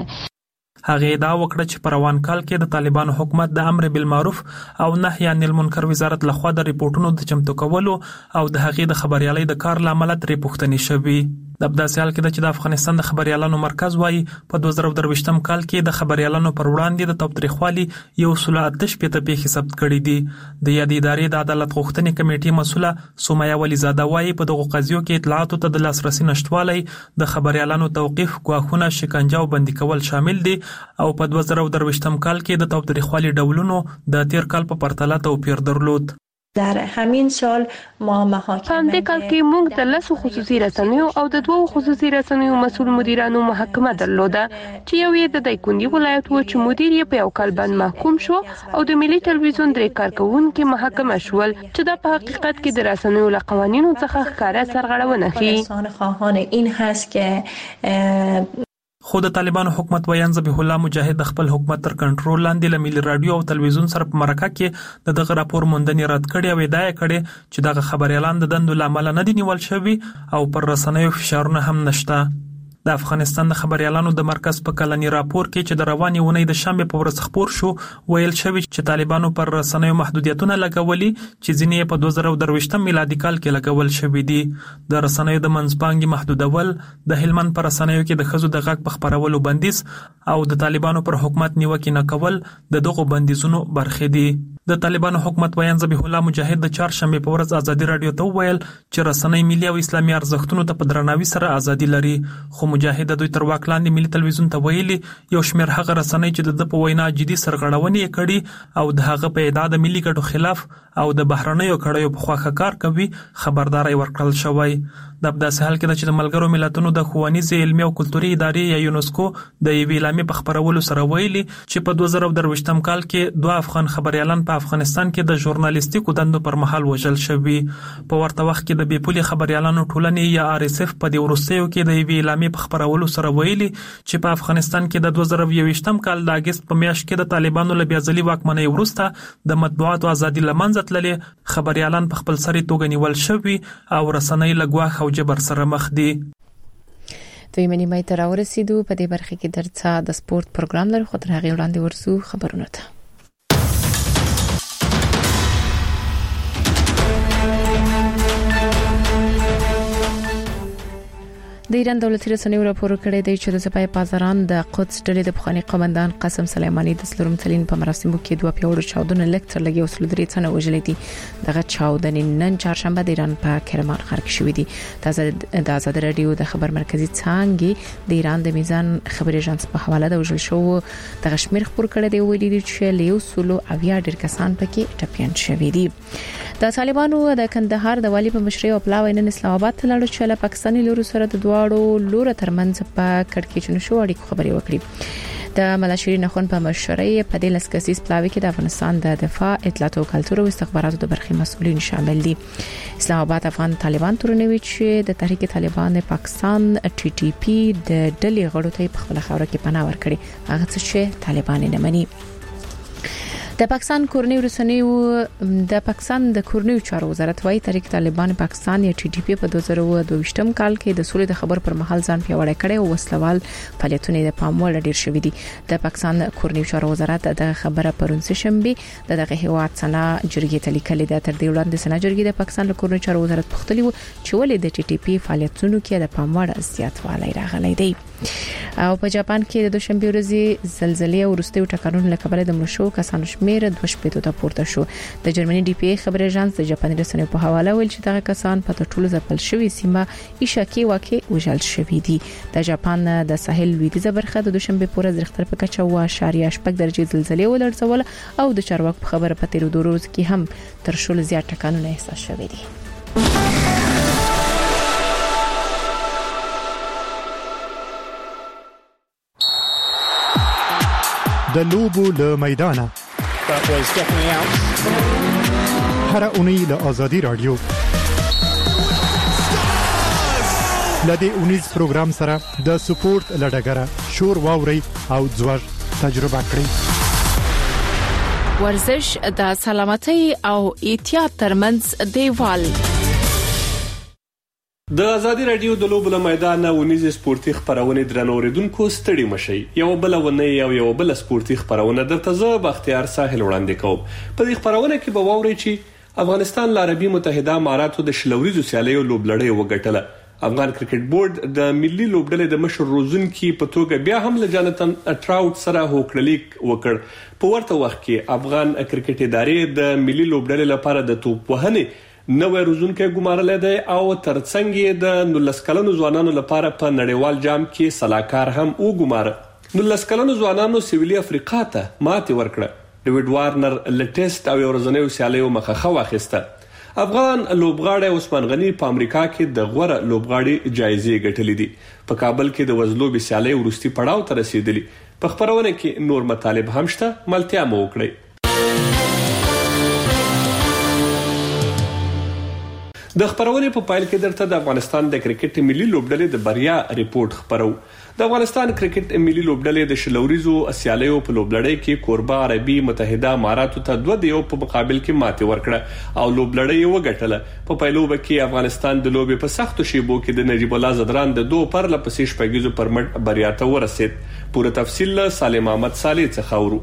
هغه دا وکړه چې په روان کال کې د طالبانو حکومت د امر بالمعروف او نهي عن المنکر وزارت لخوا د ریپورتونو د چمتو کولو او د هغې د خبريالۍ د کار لامل ترې پوښتنې شوي. د داسې حال کې چې د افغانستان د خبريالانو مرکز وايي په 2023م کال کې د خبريالانو پر وړاندې د تاوتریخوالي 188 پیښې ثبت کړې دي. د یادې ادارې د عدالت غوښتنې کمیټې مسوله سومیا ولیزاده وايي په دغه قضیو کې اطلاعاتو ته د لاسرسي نشټوالی، د خبريالانو توقيف، غواخونه، شکنجه او بندي کول شامل دي او په 2023م کال کې د تاوتریخوالي ډولونو د تیر کال په پرتله توپیر درلود. در همین سال ما محاکمه په کال کې موږ د 10 خصوصي رسنیو او د 2 خصوصي رسنیو مسؤل مدیرانو محاکمه درلوده چې یو یې د دایکندي ولایت و چې مدیر یې په یو کال باندې محکوم شو او د ملي ټلویزیون درې کارکونکو محاکمه شول چې دا په حقیقت کې د رسنیو له قوانینو څخه ښکاره سرغړونه کوي. خواهان این هست که خو د طالبانو حکومت ویان ذبیح الله مجاهد د خپل حکومت تر کنټرول لاندې له ملي رادیو او تلویزیون سره په مرکه کې دغه راپور موندنې رد کړي او ادعا کړي چې دغه خبريالان د دندو لامل نه دي نیول شوي او پر رسنیو فشارونه هم نشته. د افغانستان د خبريالانو د مرکز په کلنی راپور کې چې د رواني اونۍ د شنبه په ورځ خبر شو ویل شوی چې طالبانو پر رسنیو محدودیتونه لګولي چې ځینې په 2023 میلادي کال کې لګول شوی دي. د رسنیو د منځپانګې محدودول، د هلمند پر رسنیو کې د خزو د غږ په خبرولو بندیز او د طالبانو پر حکومت نیوکه نه کول د دغه بندیزونو برخې دي. د طالبانو حکومت ویان ذبیح الله مجاهد د چهارشنبه په ورځ آزادي رادیو ته ویل چې رسنۍ ملي او اسلامي ارزښتونو ته په درناوي سره ازادي لري. خو مجاهد د دوی تر واک لاندې ملي تلویزیون ته ویلي یو شمېر هغه رسنۍ چې د په وینا جدي سرغړونې کړي او د هغه په ادعا د ملي ګټو خلاف او د بهرنیو کړیو په خواخه کار کوي خبرداري ورکړل شوی. د داسې حال کې چې د ملګرو ملتونو د ښوونیزې علمي او کلتوري ادارې یا یونسکو د یوې اعلامیې په خبرولو سره ویلي چې په 2023م کال کې 2 افغان خبريالان په افغانستان کې د ژورنالیستیکو دندو پر مهال وژل شوي. په ورته وخت کې د بیپولي خبريالانو ټولنې یا RSF په دې وروستیو کې د یوې اعلامیې په خبرولو سره ویلي چې په افغانستان کې د 2023م کال د اگست په میاشت کې د طالبانو له بیا ځلي واکمنۍ وروسته د مطبوعاتو ازادي لمنځه تللې، خبريالان په خپل سري توګه نیول شوي او رسنۍ له ګواښ او جبر سره مخ دي. دوی منی مې تر ورسېدو په دې برخه کې درڅا د سپورت پروګرام لري، خو تر هغه وړاندې ورسو خبرونه ته. د ایران دولتي رسنیو راپور کړی دی چې د سپاه پاسداران د قدس ډلې د پخوانی قومندان قاسم سلیمانی د سلورم تلین په مراسمو کې دوه پیوړو چاودنه لیکچر لګي او سلودري څنګه وژلې دي. دغه چاودنې نن چهارشنبه د ایران په کرمان ښار کې شوې دي. د آزاد رادیو د خبر مرکزی څنګه د ایران د میزان خبري اژانس په حواله د وژل شو د کشمیر خبر کړی دی ویلي دي چې لیو سولو اویا ډیر کسان پکې ټپيان شوي دي. د طالبانو د کندهار د والی په مشرۍ او پلاوی نن اسلام آباد ته لاړو چې له پاکستاني لوري سره د دواړو لور ترمنځ په کړکېچونو شو اړیکو خبري وکړي. د ملاشرین خون په مشرۍ په دې لسکسیس پلاوی کې د افغانستان د دفاع، اطلاعات او کلتور او استخباراتو د برخې مسؤلین شامل دي. اسلام آباد افغان طالبان تورنوي چې د تحریک طالبان پاکستان TTP د ډلې غړو ته په خپل خاور کې پناه ورکړي، هغه څه چې طالبان نه مني. د پاکستان د کورنیو چارو وزارت وايي تحریک طالبان پاکستان یا TTP په 2022م کال کې د سولې د خبر پر مهال ځان پیاوړی کړي او وسلوال فعالیتونه د پام وړ ډیر شوي دي. د پاکستان کورنیو چارو وزارت د خبره پرون شنبه دغه هیواد سنا جرګې ته لیکلي ده. تر دې وړاندې سنا جرګې د پاکستان د کورنیو چارو وزارت پوښتلی و چې ولې د TTP فعالیتونو کې د پام وړ زیاتوالی راغلی دی. او په جاپان کې د دوشنبه ورځې زلزلې او وروستیو ټکرونو له کبله د مړو کسانو شمېر 2 ته پورته شو. د جرمني DPA خبري اژانس د جاپاني رسنیو په حواله ویل چې دغه کسان په ټولو ځپل شوی سیمه ایشاکی واکه وژل شوی دي. د جاپان د ساحل لویدیځه برخه د دوشنبه په ورځ رختر په کچه 1.8 درجه زلزلې ولړزول او د چارواکو په خبره په تیر 2 ورځو کې هم تر شول زیات ټکانونه احساس شوي دي. د لوبو له میدانه هر اونۍ له آزادی رادیو لدې اونیز پروګرام سره د سپورت لړګره شور واوري او ځوړ تجربه کړئ. ورزش د سلامتۍ او احتیاط ترمنځ دیوال. د آزادی رادیو د لوبو له میدان ونیز سپورتي خبرونه درنوریدونکو ستړي مشي. یو بل ونه یو بل سپورتي خبرونه درته زه بختیار ساحل وړاندې کوم. په دې خبرونه کې به واوري چې افغانستان له عربي متحده اماراتو د شلوريزو سیالیو لوبلړۍ وګټله. افغان کرکټ بورډ د ملي لوبډلې د مشر روزونکي په توګه بیا هم له جانتن ټراوټ سره هوکړلیک وکړ. په ورته وخت کې افغان کرکټ ادارې د ملي لوبډلې لپاره د توپ وهنې نوې روزونکي ګمارلې ده او ترڅنګ د 19 کلنو ځوانانو لپاره په نړیوال جام کې صلاحکار هم وګماره. 19 کلنو ځوانانو سویلي افریقا ته ماتې ورکړه. ډیوډ وارنر لټیسټ او ورځنیو سیالیو مخه واخیسته. افغان لوبغاړی عثمان غنی په امریکا کې د غوړه لوبغاړي جایزې ګټلې دي. په کابل کې د وزلوبي سیالۍ ورستي پړاو ته رسیدلی. په خبرونه کې نور مطالب هم شته، ملتیا مو وکړئ. د خبرونه په پایل کې درته د افغانستان د کرکټ ملي لوبډلې د بریا ریپورت خبرو. د افغانستان کرکټ ملي لوبډلې د شلوريزو اسیالیو په لوبلړۍ کې کوربه عربي متحده اماراتو ته 2-1 په مقابل کې ماتې ورکړه او لوبلړۍ وګټله. په پایلوب کې افغانستان د لوبې په سختو شیبو کې د نجیب الله زدران د 2 پر لپسې شپږیزو پرمټ بریا ته ورسید. پوره تفصیل سالم احمد صالح څخه اورو.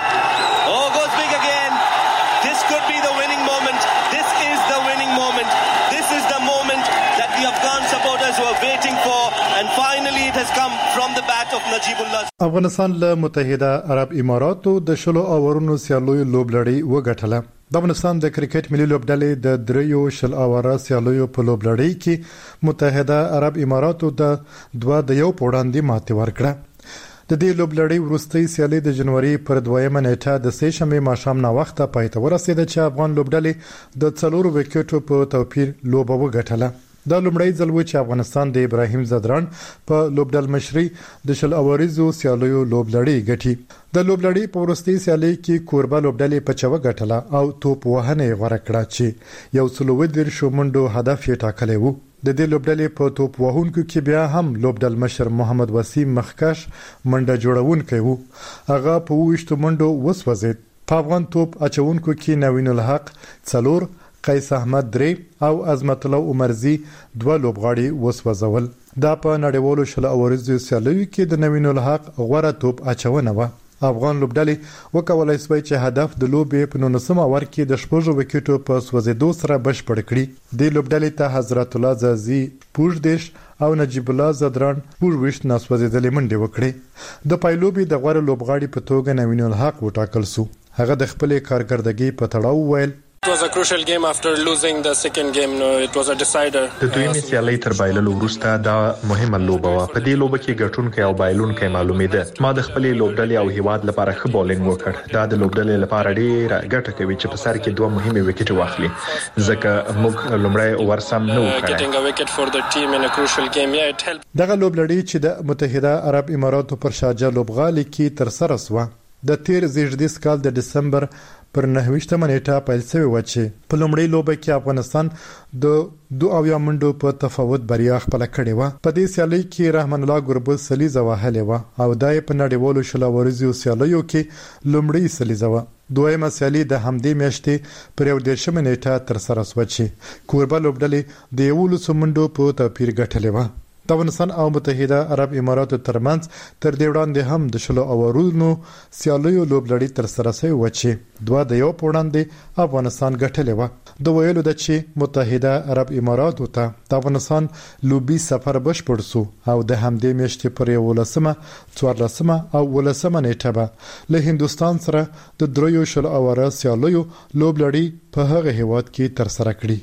افغانستان له متحده عرب اماراتو د شلو اورونو سیالیو لوبلړۍ وګټله. د افغانستان د کرکټ ملي لوبډلې د دریو شل اوره سیالیو په لوبلړۍ کې متحده عرب اماراتو د 2-1 پوړاندې ماتې ورکړه. د دې لوبلړۍ وروستۍ سیالي د جنوري پر 2 نیټه د سه شنبه ماښام نا وخته پای ته ورسېده چې افغان لوبډلې د 4 وکټو په توپیر لوبه وګټله. دا لومړی ځل و چې افغانستان د ابراهیم ځدران په لوبډل مشري د شل اوریزو سیالیو لوبلړۍ ګټي. د لوبلړۍ په وروستي سیالي کې کوربه لوبډلې په چوغه ګټله او توپ وهنه غوړه کړه چې یو څلور شومندو هدف یې ټاکلی و. د دې لوبډلې په توپ وهونکو کې بیا هم لوبډل مشر محمد وسیم مخکش منډه جوړونکی و. هغه په 20 منډو وسوځید. په افغان توپ اچونکو کې نوین الحق 4، قیس احمد 3 او عظمت الله عمرزی 2 لوبغاړي وسوځول. دا په نړیوالو شل اوریزو سیالیو کې د نوین الحق غوړه توپ اچونه و. افغان لوبډلې وکولای شوی چې هدف د لوبې په 19 اور کې د شپږو وکټو په سوځیدو سره بشپړ کړي. د لوبډلې ته حضرت الله زازي پوجدش او نجیب الله زدران پورويشت ناسوځیدلې منډه وکړي. د پایلوبي د غوړ لوبغاړي په توګه نوین الحق وټاکل شو. هغه د خپل کارکردګۍ په تړاو ویل It was a crucial game after losing the second game. It was a decider. د دویمې سیالۍ تر بایللو وروسته دا مهمه لوبه و. په دې لوبه کې ګټونکي او بایلونکي معلومېده. ما د خپلې لوبډلې او هیواد لپاره ښه بولینګ وکړ. دا د لوبډلې لپاره ډېره ګټه کوي چې په سر کې 2 مهمه وکټ واخلي. ځکه موږ لومړی ورسم نو کړی. Getting a wicket for the team in a crucial game, yeah, it helped. دغه لوبلړۍ چې د متحده عرب اماراتو پر شارجه لوبغالي کې تر سره شو د تیر زیږدیز کال د دسمبر پر 9 منېټه پیل شوی و چې په لومړی لوبه کې افغانستان د 2 منډو په تفاوت بریا خپل کړې و. په دې سیالي کې رحمان الله ګربز سلیزه وهلې و او دای په نړیوالو شل اوریزو سیالیو کې لومړی سلیزه و. دویمه سیالي د همدې میاشتې پر 11 منېټه تر سره شو چې کوربه لوبډلې د 11 منډو په توپیر ګټلې و. د افغانستان او متحده عرب اماراتو ترمنځ تر دې وړاندې هم د شلو اورونو سیالیو لوبلړۍ تر سره شوی و چې 2 د یو پوړاندې افغانستان ګټلې و. د ویلو د چې متحده عرب اماراتو ته د افغانستان لوبي سفر بشپړ شو او د همدې میاشتې پر 14 او 15 نیټه به له هندستان سره د دریو شلو اوره سیالیو لوبلړۍ په هغه هیواد کې تر سره کړي.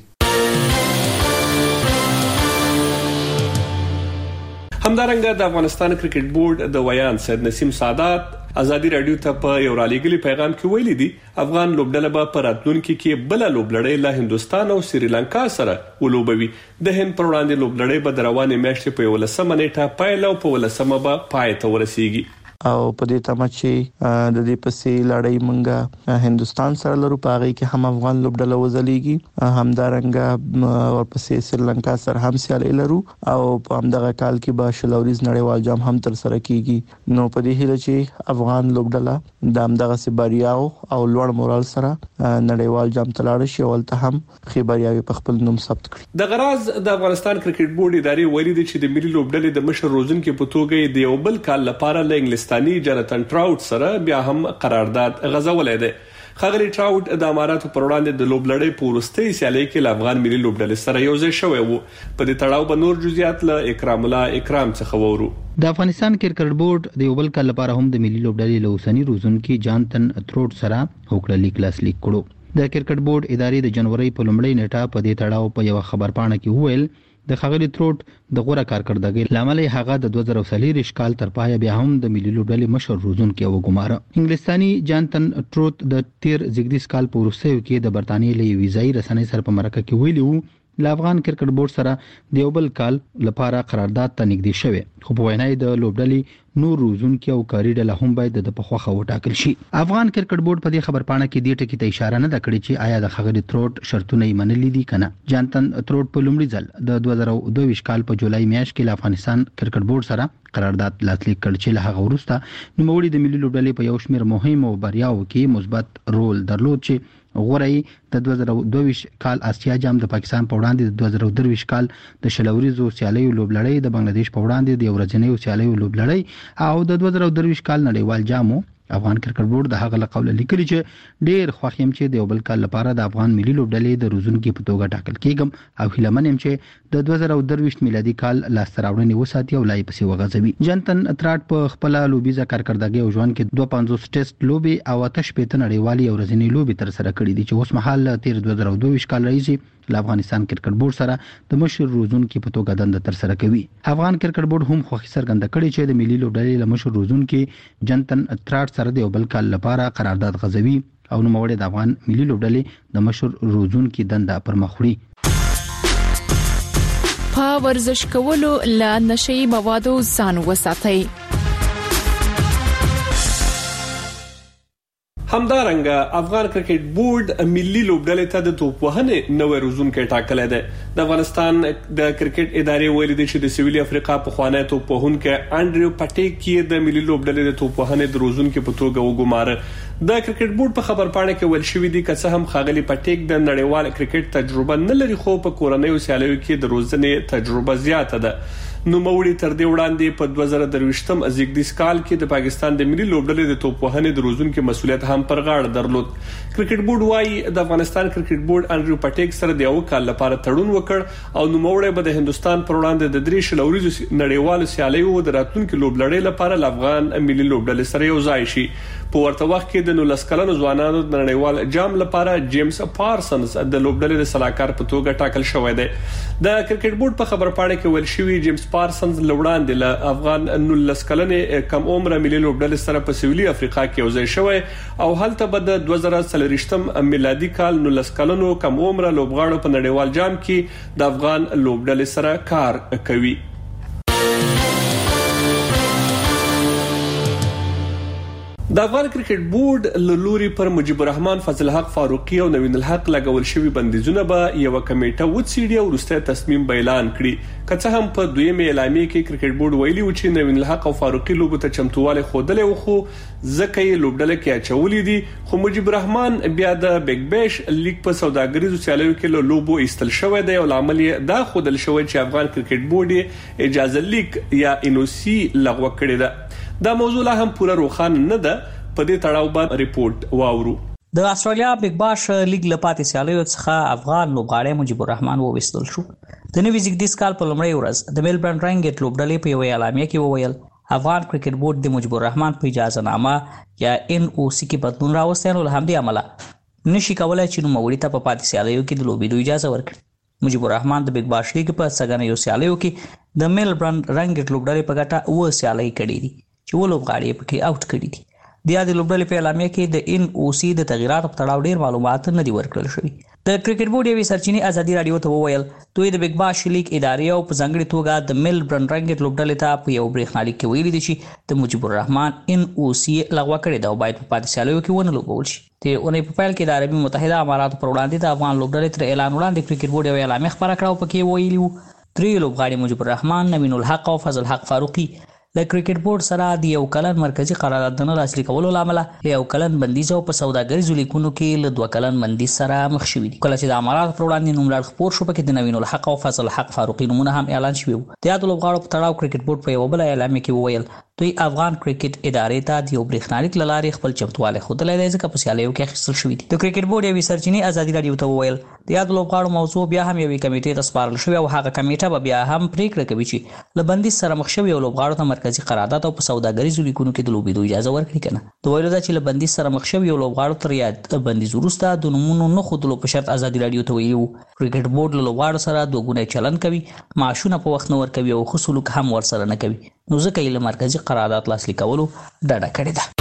همدارنګه د افغانستان کرکټ بورډ د ویان سید نسیم سادات ازادي رادیو ته په یو رالیګلی پیغام کې ویلي دي افغان لوبډله به په راتلونکي کې بل لوبلړۍ له هندستان او سریلانکا سره ولوبوي. د هند پر وړاندې لوبلړۍ به د روانې میاشتې په 11 نیټه پیل او په 15 به پای ته ورسیږي. او په دې تمه چې د دې پسې لړۍ مونږه هندستان سره لرو پاغي کې هم افغان لوبډله وزلېږي همدارنګه ورپسې سریلانکا سره هم سیالي لرو او په همدغه کال کې به شلوريز نړیوال جام هم تر سره کیږي. نو په دې هیله چې افغان لوبډله د همدغه سباریاو او لوړ مورال سره نړیوال جام تلاړ شي ولته هم خبرياوي په خپل نوم ثبت کړي. د غراز د افغانستان کرکټ بورډ ادارې ویلي دي چې د ملي لوبډلې د مشر روزنکي په توګه د یو بل کال لپاره له انګلیستاني جاناتن ټراوټ سره بیا هم قرارداد غځولای دی. خغلی ټراوټ د اماراتو پر وړاندې د لوبلړۍ په وروستۍ سیالۍ کې له افغان ملي لوبډلې سره یوځای شوی وو. په دې تړاو به نور جزئیات له اکرام الله اکرام څخه وورو. د افغانستان کرکټ بورډ د یو بل کال لپاره هم د ملي لوبډلې له اوسنی روزونکي جاناتن ټراوټ سره هوکړه لیک کړو. د کرکټ بورډ ادارې د جنوري په لومړۍ نیټه په دې تړاو په یو خبرپاڼه کې وویل د خغلی تروټ د غوړه کارکردګۍ لامل هغه د 2023 کال تر پای بیا هم د ملي لوبډلې مشر روزونکي وګماره. انګلیستاني جاناتن ټروټ د تیر زیږدیز کال په وروستیو کې د برتانیې له ویزایي رسنۍ سره په مرکه کې ویلي وو ل افغان کرکټ بورډ سره د یو بل کال لپاره قرارداد ته نږدې شوی خو په وینای د لوبډلې نور روزونکي او کاری ډله هم باید د پخوخه وټاکل شي. افغان کرکټ بورډ په دې خبرپاڼه کې دې ټکی ته اشاره نه کړې چې آیا د خغلی تروټ شرطونه یې منلي دي کنه. جاناتن تروټ په لومړي ځل د 2022 کال په جولای میاشت کې له افغانستان کرکټ بورډ سره قرارداد لاسلیک کړ چې له هغه وروسته نوموړي د ملي لوبډلې په یو شمېر مهم او بریاو کې مثبت رول درلود چې غوړی د 2022 کال آسیا جام د پاکستان په وړاندې د 2023 کال د شلوريزو سیالیو لوبلړۍ د بنگلاديش په وړاندې د ورځنیو سیالیو لوبلړۍ او د 2023 کال نړیوال جامو افغان کرکټ بورډ د هغه لقب لیکلي چې ډیر خوښیم چې د یو بل کال لپاره د افغان ملي لوبډلې د روزونکي په توګه ټاکل کیږم او هیله منم چې د 2023 میلادي کال لاستراوړنې وساتي او لای پسې وغځوي. جاناتن ټراټ په خپل لوبیزه کارکردګي او ژوند کې 250 ټیسټ لوبي او 8 نړیوالي او ورځنی لوبي تر سره کړې دي چې اوس مهال تیر 2022 کال راځي ل افغانستان کرکټ بورډ سره د مشر روزونکي په توګه دنده تر سره کوي. افغان کرکټ بورډ هم خوښي څرګنده کړې چې د ملي لوبډلې له مشر روزونکي جاناتن ټراټ سره د یو بل کال لپاره قرارداد غځوي او نوموړي د افغان ملي لوبډلې د مشر روزونکي دنده پر مخ وړي. په ورزش کولو له نشي موادو ځان وساتئ. همدارنګه افغان کرکټ بورډ ملي لوبډلې ته د توپ وهنې نوې روزونکې ټاکلې ده. د افغانستان د کرکټ ادارې ویلي دي چې د سویلي افریقا په خوانی توپ وهونکې انډریو پټیک د ملي لوبډلې د توپ وهنې د روزونکې په توګه وګماره. د کرکټ بورډ په خبرپاڼه کې ویل شوی دی چې هم خاغلی پټیک د نړیوال کرکټ تجربه نه لري خو په کورنۍ سیالیو کې د روزنې تجربه زیاته ده. نو موړي تر دې وړاندې په 2023م زیګدیس کال کې د پاکستان د ملي لوبډلې د توپ وهنې د روزونکو مسولیت هم پر غاړه درلود. کرکټ بورډ وايي د افغانستان کرکټ بورډ انډریو پټیک سره د یو کال لپاره تړون وکړ او نو موړي به د هندستان پر وړاندې د 3 شلوريزو نړیوالو سیالیو د راتلونکو لوبډلې لپاره د افغان ملي لوبډلې سره یو ځای شي. په ورته وخت کې د 19 کلنو ځوانانو د نړیوال جام لپاره جیمز پارسنز د لوبډلې د سلاکار په توګه ټاکل شوی دی. د کرکټ بورډ په خبرپاڼه کې ویل شوی جیمز پارسنز لوړاندې له افغان 19 کلنې کم عمر ملي لوبډلې سره په سویلي افریقا کې وځای شوی او هلته به د 2023م میلادي کال 19 کلنو کم عمر لوبغاړو په نړیوال جام کې د افغان لوبډلې سره کار کوي. د افغان کرکټ بورډ لوري پر مجيب الرحمن فضل حق فاروقي او نوین الحق لګول شوی بندیزونه به یو کمیټه وڅېړي او وروسته تصمیم به اعلان کړي. که څه هم په دویمه اعلامیه کې کرکټ بورډ ویلي و چې نوین الحق او فاروقي لوبو ته چمتواله خوده له خو ځکه یې لوبډله کې اچولې دي خو مجيب الرحمن بیا د بیگ بیش لیگ په سوداګریزو سیالیو کې لوبو ایستل شوی دی او عمل دا خودل شوی چې افغان کرکټ بورډ اجازه لیک یا انوسی لغوه کړی ده. دا موضوع لا هم پوره روښانه نه ده. په دې تړاو باندې ریپورت واورو. د استرالیا بیگ باش لیگ لپاره سیالیو څخه افغان لوبغاړی مجيب الرحمن وویستل شو. د نوي زیګدیس کال په لومړۍ ورځ د میلبرن رنګټ لوبډلې په یو اعلامیه کې وویل افغان کرکټ بورډ د مجيب الرحمن په اجازه نامه یا ان او سی کې بدلون راوستل او همدې عمله نشي کولای چې نوموړي ته په پاتې سیالیو کې د لوبېدو اجازه ورکړي. مجيب الرحمن د بیگ باش لیگ په څنګه سیالیو کې د میلبرن رنګټ لوبډلې په ګټه و سیالي کړې دي چې ولوبغاړي پکې اوټ کړي دي. د یاد لوبډلې په اعلامیه کې د ان او سی د تغیراتو په تړاو ډیر معلومات نه دي ورکړل شوی. د کرکټ بورډ یوې سرچینې ازادي رادیو ته وویل دوی د بیگ باش لیگ ادارې او په ځانګړي توګه د میلبرن رنګټ لوبډلې ته په یو برېښنالیک کې ویلي دي چې د مجيب الرحمن ان او سی لغوه کړې ده او باید په پاتې سیالیو کې ونه لوبول شي. د اونۍ په پیل کې د عربي متحده اماراتو پر وړاندې د افغان لوبډلې تر اعلان وړاندې کرکټ بورډ یو اعلامیه خبره کړه او پکې ویلي وو 3 لوبغاړي مجيب الرحمن، نوین الحق او فضل حق فاروقي د کرکټ بورډ سره د یو کلن مرکزی قرارداد نه لاسلیک کولو لامل یو کلن بندیز او په سوداګریزو لیکونو کې له 2 کلن بندیز سره مخ شوی دي. کله چې د امارات پر وړاندې نوملړ خبر شو پکې د نوین الحق او فضل حق فاروقي نمونه هم اعلان شوی و. د یاد لوبغاړو په تړاو کرکټ بورډ په یو بل اعلامیه کې وویل دوی افغان کرکټ ادارې ته د یو برېښنالیک لارې خپل چمتواله خوده لري ځکه په سیالیو کې اخیستل شوی دي. د کرکټ بورډ یوې سرچینې ازادي رادیو ته وویل د یاد لوبغاړو موضوع بیا هم یوې کمیټې ته سپارل شوی او هغه کمیټه به بیا هم پریکړه کوي چې له بندیز سره مخ شوی لوبغاړو ته مرکزی قرارداد او په سوداګریزو لیکونو کې د لوبېدو اجازه ورکړي کنه. د ویلو دا چې له بندیز سره مخ شوی لوبغاړو تر یاد بندیز وروسته د نمونو نه خودلو په شرط ازادي رادیو ته ویلو کرکټ بورډ له لوبغاړو سره دوګونه چلن کوي، معاشونه په وخت نه ورکوي او خو سلوک هم ورسره نه کوي. نو ځکه یې له مرکزی قرارداد لاسلیک کولو ډډه کړې ده.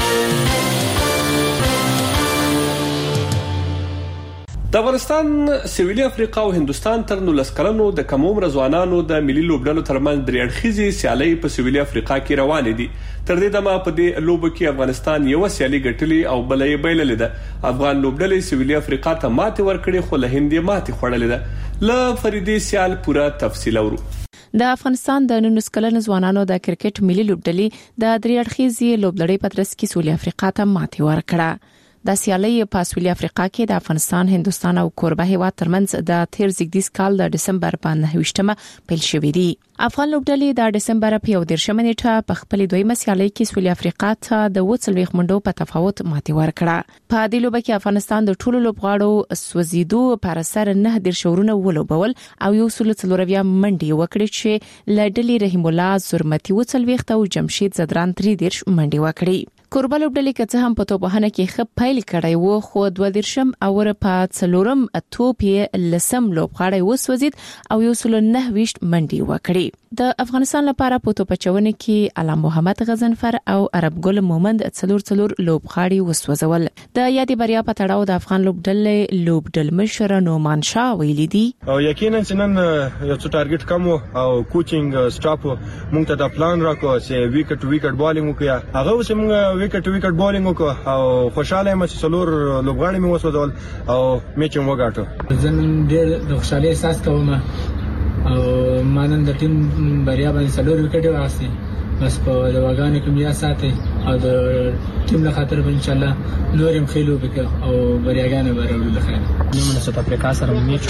د افغانستان، سویلي افریقا او هندستان تر 19 کلنو د کم عمر ځوانانو د ملي لوبډلو ترمنځ درې اړخیزې سیالۍ په سویلي افریقا کې روانې دي. تر دې دمه په دې لوبو کې افغانستان یو سیالي ګټلې او بل یې بایللې ده. افغان لوبډلې سویلي افریقا ته ماتې ورکړې خو له هند یې ماتې خوړلې ده. له فریدي سیال پوره تفصیل اورو. د افغانستان د 19 کلن ځوانانو د کرکټ ملي لوبډلې د درې اړخیزې لوبډلې په ترڅ کې سویلي افریقا ته ماتې ورکړه. د سیالۍ په سویلي افریقا کې د افغانستان، هندستان او کوربه هیواد ترمنځ د تیر زیګدیس کال د ډسمبر په 9مه پیل شوې دي. افغان لوبډلې د ډسمبر په 11 نیټه په خپل دویمه سیالۍ کې سویلي افریقا ته د 40 منډو په تفاوت ماتې ورکړه. په دې لوبه کې افغانستان د ټولو لوبغاړو سوزیدو پر اثر 9 شورونه ولوبول او یو سل څلورویا منډي وکړي چې لډلې رحیم الله زرمتی 40 او جمشید زدران 3 منډي وکړي. کوربه لوبډلې کڅه هم په توپخانه کې خپ پیل کړی وو خو 22 اور په څلورم اتوپی لسم لوبغاړی وسوځید او یو سل 9 منډي وکړي. د افغانستان لپاره په توپچونه کې علام محمد غزنفر او عرب ګل مومند څلور لوبغاړي وسوځول. د یادې بریا په تړاو د افغان لوبډلې لوبډل مشر نومان شاه ویلي دي او یقینا چې نن یو څه ټارګټ کم او کوچینګ سټاپ مونږ ته د پلان راکو چې ویکټ بالینګ وکړو. هغه اوس موږ ویکټ بالینګ وکړو او خوشاله یم چې څلور لوبغاړي مو وسوځول او میچ مو وګاټو. زه ډېر د خوشالۍ احساس کوم او مانن د ټیم بریا باندې څلور وکټ واخیستي. بس په دواګانو کې بیا ساتي او د ټیم له خاطر به ان شاء الله نورم خېلو وکړو او بریاګانې به راوړو خیر. نو موږ ساوث افریقا سره میچ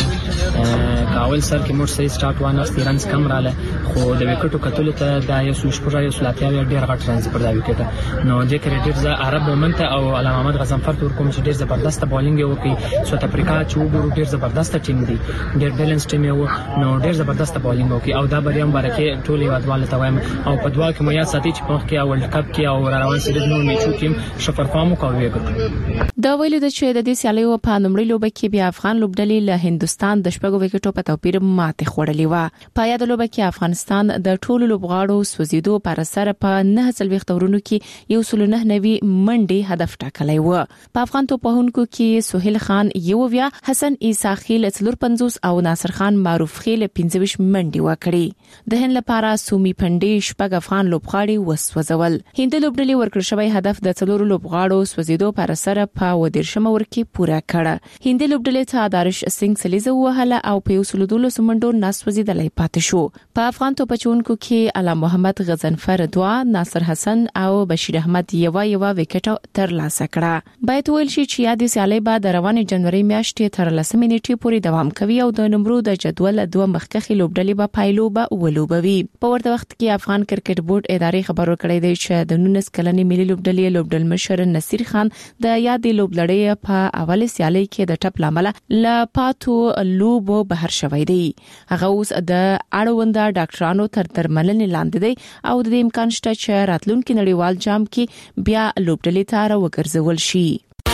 کاول سر کې موږ صحیح سٹارټ وانه سترنس کم رااله خو د وکټو کتل ته د یو شپږ یو سلاتیا ډېر غټ رانز پر دا وکټ نو د کریډټ ز عرب مومنت او علامه محمد غزنفر تور کوم چې ډېر زبردست بالینګ وکړي. ساوث افریقا چې وګورو ډېر زبردست ټیم دی ډېر بیلانس ټیم یو نو ډېر زبردست بالینګ وکړي او دا بریا مبارکي ټول یوادواله ته وایم او په دوا کې مو یا ساتي چې په کې ورلد کپ کې او روان سیریز نو میچو کې شفر فارم کوي. دا ویل د چې د دې سیالیو په نومړي لوبه کې بیا افغان لوبډلې له هندستان د شپږو وکټو په توپیر ماته خوړلې و. په یاد لوبه کې افغانستان د ټولو لوبغاړو سوزیدو پر سر په 9 تورونو کې یو سل 9 منډي هدف ټاکلی و. په افغان توپونکو کې سہیل خان یوویا، حسن عیسی خیل 450 او ناصر خان معروف خیل 25 منډي وکړي. د هند لپاره سومي پندې شپږ افغان لوبغاړي وسوځول. هند لوبډلې ورکړ شوی هدف د څلورو لوبغاړو سوزیدو پر سر په ودیرشمه ورکی پورا کړه. هند لوبډلې ته دارش سنگ سلیزه وهله او په یو سل 12 منډو نسوځیدلې پاتې شو. په افغان توپچونکو کې علام محمد غزنفر 2، ناصر حسن او بشیر احمد یو وکټ تر لاسه کړه. باید ویل شي چې یادې سیالۍ بعد روانې جنوري میاشتې تر 10 نیټې پورې دوام کوي او د نمبرو د جدول دوه مخکخي لوبډلې په پایلوبه ولوبوي. په ورته وخت کې افغان کرکټ بورډ ادارې خبرو کړې ده چې د 19 کلنې ملي لوبډلې لوبډل مشر نصیر خان د یادې لوبډلې په اوله سیالۍ کې د ټپ لامل لا پاتو لوبو بهر شوی دی. هغه اوس د اړوند ډاکټرانو تر درملنې لاندې دی او د امکان شته چې راتلونکي نړیوال جام کې بیا لوبډلې ته راوګرځول شي.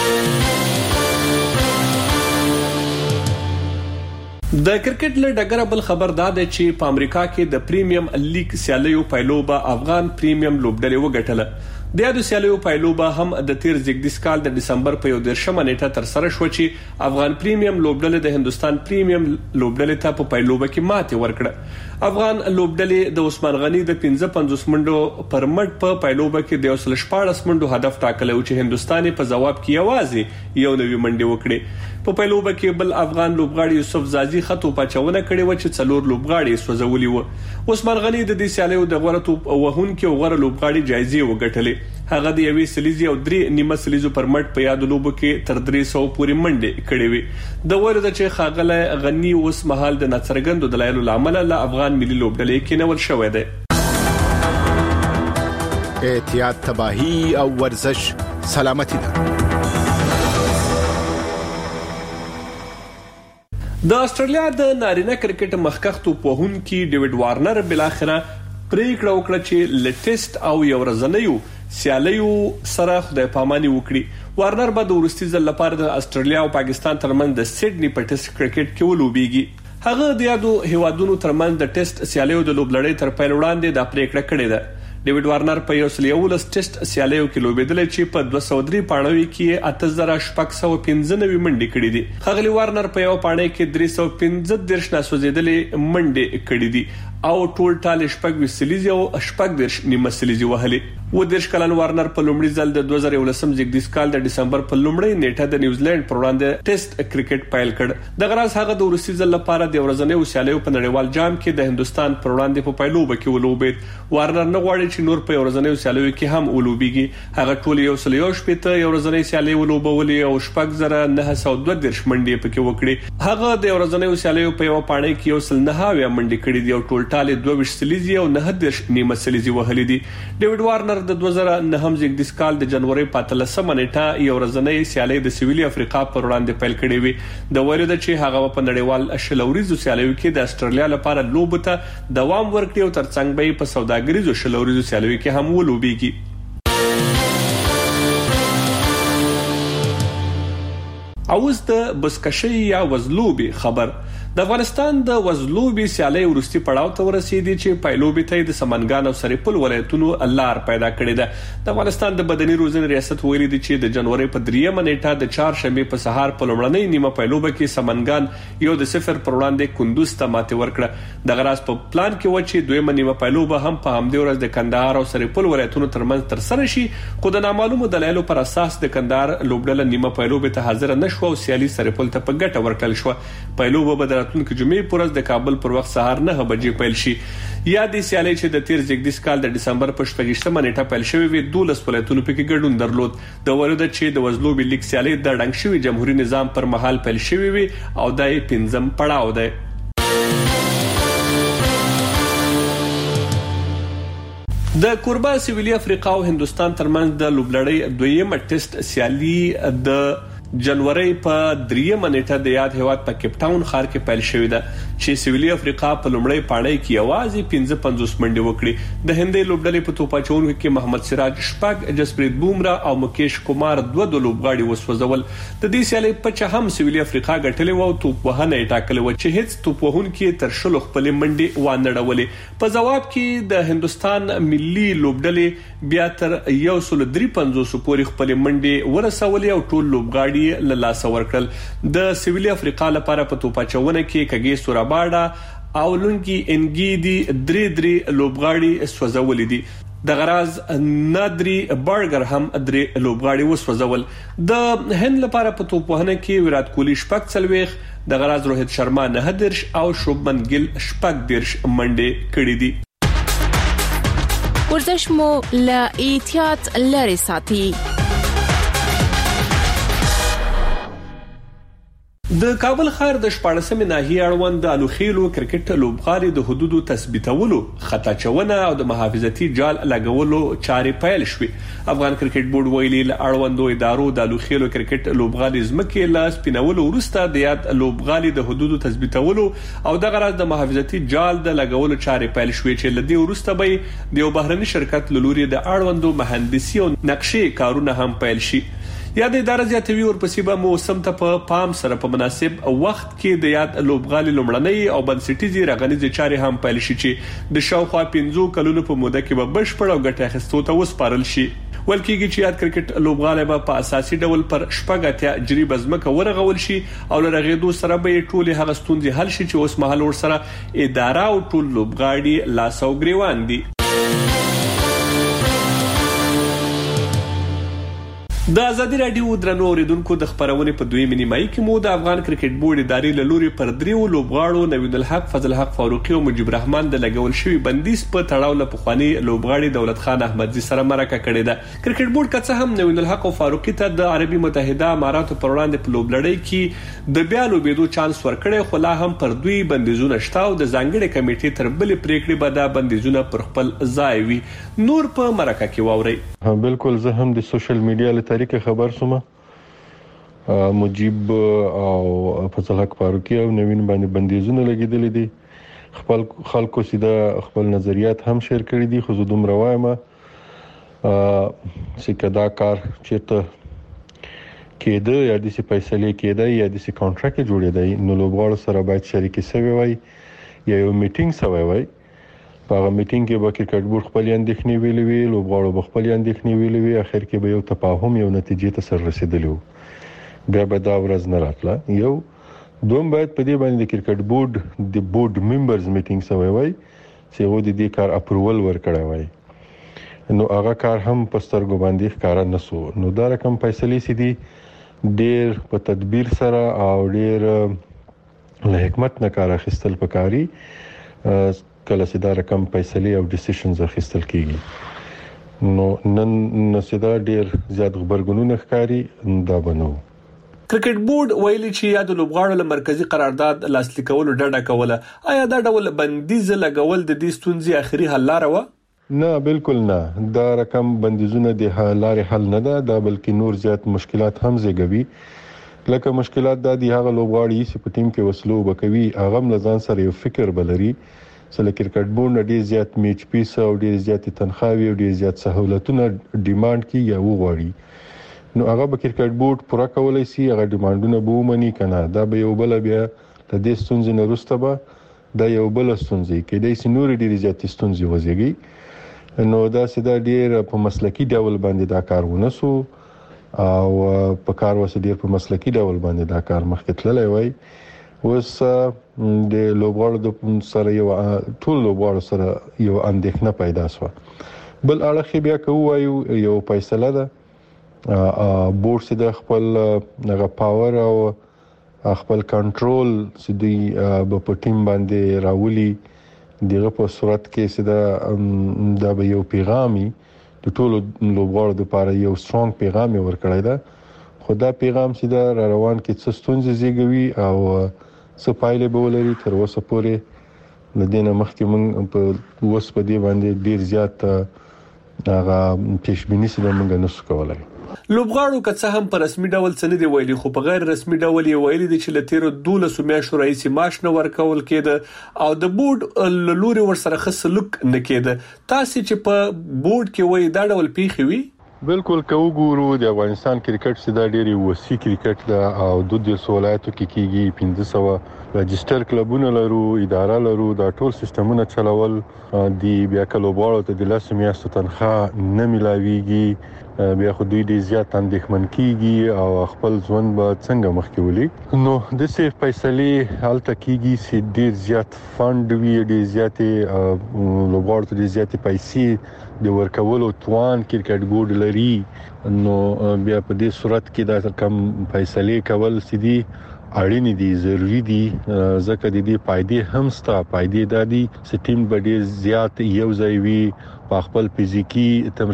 د کرکټ له ډګره بل خبر دا دی چې په امریکا کې د پریمیم لیګ سیالیو پایلوبه افغان پریمیم لوبډلې وګټله. د یادو سیالیو پایلوبه هم د تیر زیږدیز کال د دسمبر په 11 نیټه تر سره شو چې افغان پریمیم لوبډلې د هندستان پریمیم لوبډلې ته په پایلوبه کې ماته ورکړه. افغان لوبډلې د عثمان غنی د 55 منډو پر مټ په پایلوبه کې د 14 منډو هدف ټاکلی و چې هندستان په جواب کې یوازې یو نوې منډي وکړي. په پایلوبه کې بل افغان لوبغاړي یوسف زازي خطو پچونه کړي و چې څلور لوبغاړي سوځولي و. عثمان غنی د دې سیالیو د غوړه توپ وهونکو او غوړه لوبغاړي جایزې وګټلې. هغه د یوې سلیزي او 3 نیمه سلیزو پر مټ په یاد لوبو کې تر 300 پورې منډي کړې وي. د ورته چې خاغله غنی اوس مهال د نڅرګندو دلایلو لامل له افغان ملي لوبډلې کې نول شوې ده. احتیاط، تباہی او ورزش سلامتی ده. د استرالیا د نارینه کرکټ مخکخ توپوهونکي ډیوډ وارنر بلاخره پریکړه وکړه چې لټیسټ او یو ورځنیو سیالیو سره خدای پاماني وکړي. وارنر به د ورستي ځل لپاره د استرالیا او پاکستان ترمنځ د سیډني په ټیسټ کرکټ کې ولوبېږي. هغه د یادو هیوادونو ترمنځ د ټیسټ سیالیو د لوبلړۍ تر پیل وړاندې د پریکړه کړې ده. ډیوډ وارنر په یو سل 11 ټیسټ سیالیو کې لوبېدل چې په 203 پاڼوي کې 8615 منډي کړې دي. خغلی وارنر په یو پاڼې کې 315 ناسوځېدلې منډي کړې دي او ټول ټال شپږ وسلیزي او شپږ نیمه سلیزي وهلې. و دیرش کلن وارنر په لومړي ځل د 2019 زیږدیز کال د دسمبر په لومړۍ نیټه د نیوزیلند پر وړاندې ټیسټ کرکټ پیل کړ. د غراس هغه د ورسي ځل لپاره د ورځنیو سیالیو په نړیوال جام کې د هندستان پر وړاندې په پایلوبه کې ولوبید. وارنر نه غواړي چې نور په ورځنیو سیالیو کې هم ولوبيږي. هغه ټول یو سل 11 ورځنۍ سیالي ولوبولې او 8912 منډي پکې وکړي. هغه د ورځنیو سیالیو په یو پاڼې کې یو سل 9 منډي کړې دي او ټول ټال 22 سلیزي او 9 نیمه سلیزي وهلې دي. ډیوډ وارنر د 2009 زیږدیز کال د جنوري 15 نیټه یو ورځنۍ سیالي د سویلي افریقا پر وړاندې پیل کړې وي. د وریده چې هغه په نړیوال شلوريزو سیالیو کې د استرالیا لپاره لوبه ته دوام ورکړي او ترڅنګ به په سوداګریزو شلوريزو سیالیو کې هم ولوبېږي. او اوس د بسکشي یا وزلوبي خبر. د افغانستان د وزلوبي سیالي ورستي پړاو ته ورسېدي چې پایلوبي ته د سمنګان او سرپل ولایتونو لار پیدا کړې ده. د افغانستان د بدني روزنې ریاست ویلي دی چې د جنوري په 3 نیټه د 4 شنبه په سهار په لومړنۍ نیمه پایلوبه کې سمنګان 1-0 پر وړاندې کندوز ته ماتې ورکړه. د غراس په پلان کې و چې دویمه نیمه پایلوبه هم په همدې ورځ د کندهار او سرپل ولایتونو ترمنځ تر سره شي، خو د نامعلومو دلایلو پر اساس د کندهار لوبډله نیمه پایلوبه ته حاضر نشو او سیالي سرپل ته په ګټه ورکړل شو. پایلوبه به راتلونکي جمعې پر ورځ د کابل پر وخت سهار 9 بجې پیل شي. یا د سیالي چې د تیر زیږدیز کال د ډسمبر په 28 نیټه پیل شوې وي 12 ولایتونو پکې ګډون درلود. د ورده چې د وزلوبي لیګ سیالي د ډنګ شوی جمهوریت نظام پر مهال پیل شوې وي او د 5م پړاو دی. د کوربا سویلي افریقا او هندستان ترمنځ د لوبلړۍ دویمه ټیسټ سیالي د جنوري په 3 نیټه د یاد هیواد په کیپ ټاون ښار کې پیل شوې ده چې سویلي افریقا په لومړی پاړۍ کې یوازې 55 منډې وکړي. د هندۍ لوبډلې په توپاچونو کې محمد سراج شپږ، جسپریت بومرا او مکیش کومار 2 لوبغاړي وسوځول. د دې سیالي په چا هم سویلي افریقا ګټلې و او توپ وهنه ټاکلې و چې هیڅ توپ وهونکي تر شلو خپل منډې وانړولې. په جواب کې د هندستان ملي لوبډلې بیا تر 153 پورې خپل منډې ورسولې او ټول لوبغاړي لاس ورکړل. د سویلي افریقا لپاره په توپاچونه کې کګي سوراباډا او لونګي انګيدي درې لوبغاړي سوځولې دي. د غراز نادري برګر هم 3 لوبغاړي وسوځول. د هند لپاره په توپوهنه کې ویرات کوهلی 40، د غراز روهیت شرما 9 او شوبمن ګیل 14 منډې کړې دي. ورزش مو له احتیاط لري ساتي. د کابل ښار د 14مې ناحیه اړوند د الوخیلو کرکټ لوبغالي د حدودو تثبیتولو، خطا چونه او د محافظتي جال لګولو چارې پیل شوې. افغان کرکټ بورډ ویلي اړوندو ادارو د الوخیلو کرکټ لوبغالي زمکه له سپینولو وروسته د یاد لوبغالي د حدودو تثبیتولو او د غرض د محافظتي جال د لګولو چارې پیل شوې چې لدی وروسته به د یو بهرني شرکت لوري د اړوندو مهندسي او نقشې کارونه هم پیل شي. یا د اداره زیاتوي ورپسې به موسم ته په پام سره په مناسب وخت کې د یاد لوبغالي لومړنۍ او بنسټیزي رغنیزي چارې هم پیل شي چې د شاوخوا 15 کلونو په موده کې به بشپړ او ګټه اخیستو ته وسپارل شي. ولکېږي چې یاد کرکټ لوبغالي به په اساسي ډول پر شپږ جری بزمکه ورغول شي او لرغېدو سره به ټول هغه ستونزې حل شي چې اوس مهال ور سره اداره او ټول لوبغاړي لاس او ګریوان دي. د ازادي رادیو درنو اوریدونکو د خبرونه په 2 نیمایي کې مو د افغان کرکټ بورډ ادارې له لوري پر 3 لوبغاړو نوید الحق، فضل حق فاروقي او مجيب الرحمن د لګول شوی بندیز په تړاو له پخوانی لوبغاړي دولت خان احمدزي سره مرکه کړې ده. کرکټ بورډ کڅه هم نوید الحق او فاروقي ته د عربي متحده اماراتو پر وړاندې په لوبلړۍ کې د بیا لوبېدو چانس ورکړي، خو لا هم پر دوی بندیزونه شته او د ځانګړي کمیټې تر بل پریکړې به دا بندیزونه پر خپل ځای وي. نور په مرکه کې واوري. بالکل زه هم د سوشل میډیا له طریقې خبر سوم. مجيب او فضل حق فاروقي او نوین باندې بندیزونه لګیدل دي. خپل خلکو سیده خپل نظریات هم شیر کړی دي. خو زه دومره وایم چې کدا کار چیرته کېده یا د سی فیصله کېده یا د سی کانټراکټ جوړېده نو لوبغاړو سره باید شریکي سوي وي یا یو میټینګ سوي وي. په هغه میټینګ کې به کرکټ بورډ خپل اندېښنې ویلې وي، لوبغاړو به خپل اندېښنې ویلې وي، اخر کې به یو تفاهم یو نتیجې ته سر رسیدلی وو. بیا به دا ورځ نه راتله. یو دوم باید په دې باندې د کرکټ بورډ د بورډ ممبرز میټینګ سوی وي چې هغه د دې کار اپروول ورکړی وي. نو هغه کار هم په سترګو باندې ښکارا نسو. نو دا رقم فیصلې سي دي ډېر په تدبیر سره او ډېر له حکمت نه کار اخیستل پکاري. کله چې دا رقم فیصله او ډیسیژنز اخیستل کیږي نو نن سیدا ډیر زیات خبرګونونه ښکاری دا بنو. کرکټ بورډ ویلي چې یاد لوبغاړو له مرکزی قرارداد لاسلیک کولو ډډه کوله. آیا دا ډول بندیز لګول د دې ستونزې اخري حل لاره و؟ نه بالکل نه. دا رقم بندیزونه د لارې حل نه ده، دا بلکې نور زیات مشکلات هم زیږوي. لکه مشکلات دا دي هغه لوبغاړي چې په ټیم کې وسلو وکوي هغه ملزان سره یو فکر بلري سره کرکټ بورډ ډیر زیات میچ پیس او ډیر زیات تنخواهي او ډیر زیات سہولتونه ډیماند کی یا وغواړي. نو هغه به کرکټ بورډ پوره کولای شي هغه ډیمانډونه به ومني کنه دا به یو بل بیا د دې ستونزې نه وروسته به دا یو بل ستونزې کې د سينوري ډېری زیاتې ستونزې وزيږي نو دا ساده ډېر په مسلکی ډول باندې دا کارونه سو او په کار وسه ډېر په مسلکی ډول باندې دا کار مخکې تللی وای اوس د لوبغاړو د سره یو ټول لوبغاړو سره یو اندېښنه پیدا شو بل اړخ بیا کوو یو فیصله ده بورډ سي د خپل نغه پاور او خپل کنټرول چې دوی په ټیم باندې راولي دغه په صورت کې چې دا به یو پیغامي د ټولو لوبغاړو لپاره یو سترونګ پیغام ورکړی دا خدا پیغام چې دا روان کې څه ستونزې زیږوي او څه پایلې به ولري تر اوسه پورې لدينا مخکې موږ په اوس په دې باندې ډیر زیات هغه پیشبینی سره موږ نشو کولای لوبغاړو که څه هم په رسمي ډول څه نه دی ویلي خو په غیر رسمي ډول یې ویلي دي چې لتیرو 12 میاشتو راځي معاش نه ورکول کېده او د بورډ لوري ورسره خصلوک نه کېده تاسو چې په بورډ کې وای دا ډول پیښې وي بالکل کو ګورو د افغانستان کرکټ سي دا ډېری وسی کرکټ دا او د ولایتو کې کیږي 1500 رجستر کلبونه لرو اداره لرو دا ټول سیستمونه چلول دی بیا کلوباړو ته د لاسو میاشتو تنخواه نه ملاويږي بیا خو دوی ډېر زیات اندېښمن کیږي او خپل ژوند به څنګه مخکې ولي نو د سي فیصله حالت کیږي چې ډېر زیات فند وی ډېر زیات لوبغاړو ته ډېر زیات پیسې د ورکولو توان کرکټ بورډ لري نو بیا په دې صورت کې دا کم فیصله کول سدي اړین دي ضروری دي ځکه د دې پایدې هم ستا پایدې دادي سټیم بډې زیات یو ځای وی په خپل فزیکی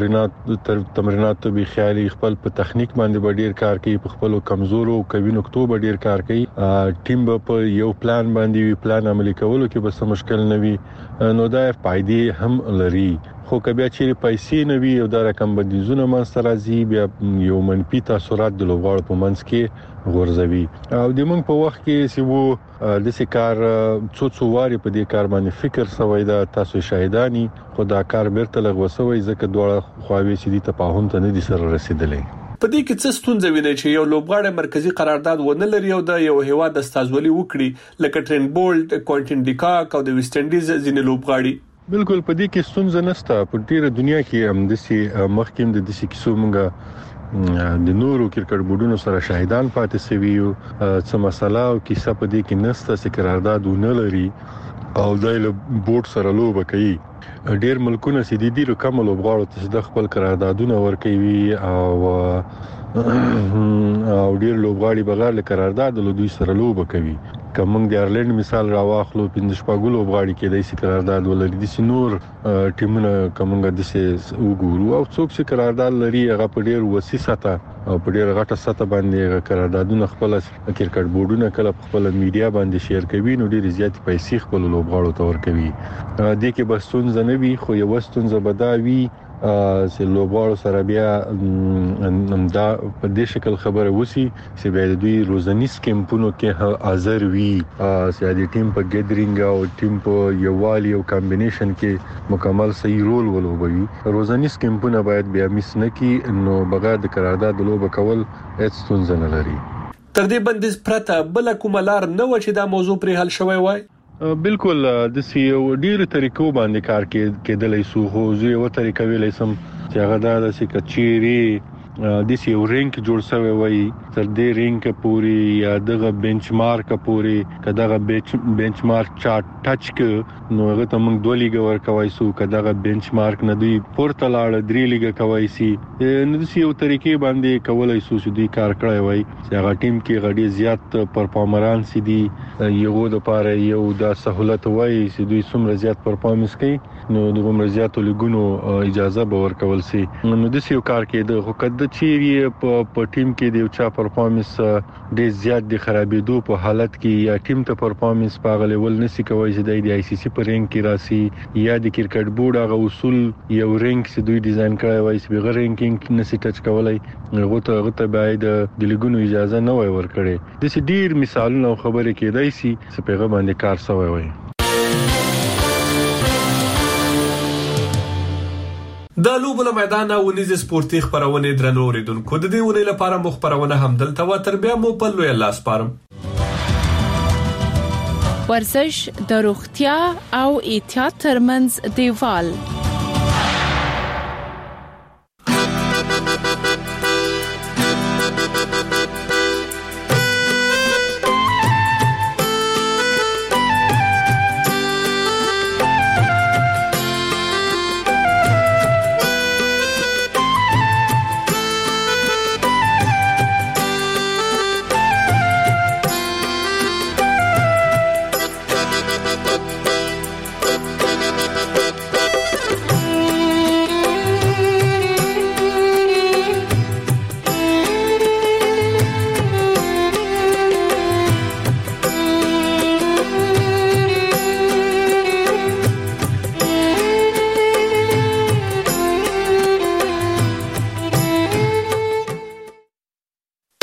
تمرینات به خیالي خپل په تخنیک باندې ډیر کار کوي په خپل کمزورو کوي نقطو به ډیر کار کوي ټیم په یو پلان باندې وی پلان عملي کولو کې به څه مشکل نه وي نو دا فائدې هم لري خو کبه چې پیسې نه وي او دا رقم بدیزونه منځ راځي بیا یو منفي تاثیرات د لوبغاړو په منځ کې غورځوي او د موږ په وخت کې چې وو د سکار څو واري په دې کار باندې فکر سوي دا تاسو شاهداني خدا کار بیرته لغوسوي ځکه دوه خواوي چې د تفاهم ته نه دي سره رسیدلې په دې کې څه ستونزې ویني چې یو لوبغاړی مرکزی قرارداد ونه لري او د یو هیواد د استازولي وکړي لکه ټرین بولټ کوینټن ډیکاک او د ویسټ انډیز ځینې لوبغاړي بالکل په دې کې ستونزه نشته په ډیره دنیا کې هم د سي مخکیم د دې کیسو مونږه د نورو کرکټ بورډونو سره شاهدان پاتې سوي او څه مسله او کیسه په دې کې نشته چې قرارداد ونه لري او د بورډ سره لوبه کوي ډیر ملکونه سې دي د کوم لوبغاړو ته د خپل قراردادونه ورکوي او ډیر لوبغاړي بغیر له قرارداد له دوی سره لوبه کوي کوم د ایرلند مثال راواخلو پنځه شپږ لوبغاړي کې د سې قرارداد ولري د سنور ټیمونه کومګه د سې وګورو او څوک چې قرارداد لري هغه په ډیر وسیع سطح او په ډیر غټه سطح باندې قراردادونه خپل کرکټ بورډونه کله خپل میډیا باندې شیر کوي نو ډیر زیات پیسې خپل لوبغاړو ته ورکوي د کې بسون زنوي خو یو ستونزه بداوي چې لوبغاړو سره بیا دا په دې شکل خبره وسی چې بیا دوی روزنیز کیمپونو کې حاضر وي چې د ټیم په ګیدرینګ او ټیم په یووالي او کمبینیشن کې مکمل صحیح رول ولوبوي روزنیز کیمپونه باید بیا میس نه کی نو بغیر د قرارداد لوب کول هیڅ ستونزه نه لري تر دې بندیز پرته بل کومه لار نه و چې دا موضوع پر حل شوی وای بالکل د سیو ډیرو طریقو باندې کار کېدلای سو خو زه یو طریقه ویلې سم چې هغه دا د سکچيري د سیو رینک جوړ شوی وای تر دې رینک پوری یا دغه بنچمارک پوری کداغه بنچمارک چارت ټچ ک نو هغه ته موږ دوه لیګ ورکوي سو کداغه بنچمارک نه دوی پورته لاړ درې لیګ کوي سي نو د سیو طریقې باندې کولای سو چې دوی کار کړی وای چې هغه ټیم کې غړي زیات پرفارمران سي دي یو د پاره یو د سہولت وای چې دوی څومره زیات پرفارمنس کوي نو د عمر زیاتو لګونو اجازه به ورکول سي نو د سیو کار کې د حکومت چیرې په ټیم کې د چا پرفارمنس ډېر زیات د خرابېدو په حالت کې یا ټیم ته پرفارمنس په غلول نسی کوي چې د آی سی سی په رینک کې راسي یا د کرکټ بورډ هغه اصول یو رینک چې دوی ډیزاین کړی وای چې بغیر رینکینګ نسی ټچ کولای هغه ته باید د لګونو اجازه نه وای ورکړي د سې ډیر مثالونه خبرې کېدای شي چې په هغه باندې کار شوی وای د لوبو له میدان ونیز سپورتي خبرونه درنو اوریدونکو د دې ونې لپاره مخبرونه هم دلته و تر بیا مو په لوی لاس پارم. ورزش د روغتیا او احتیاط ترمنځ دیوال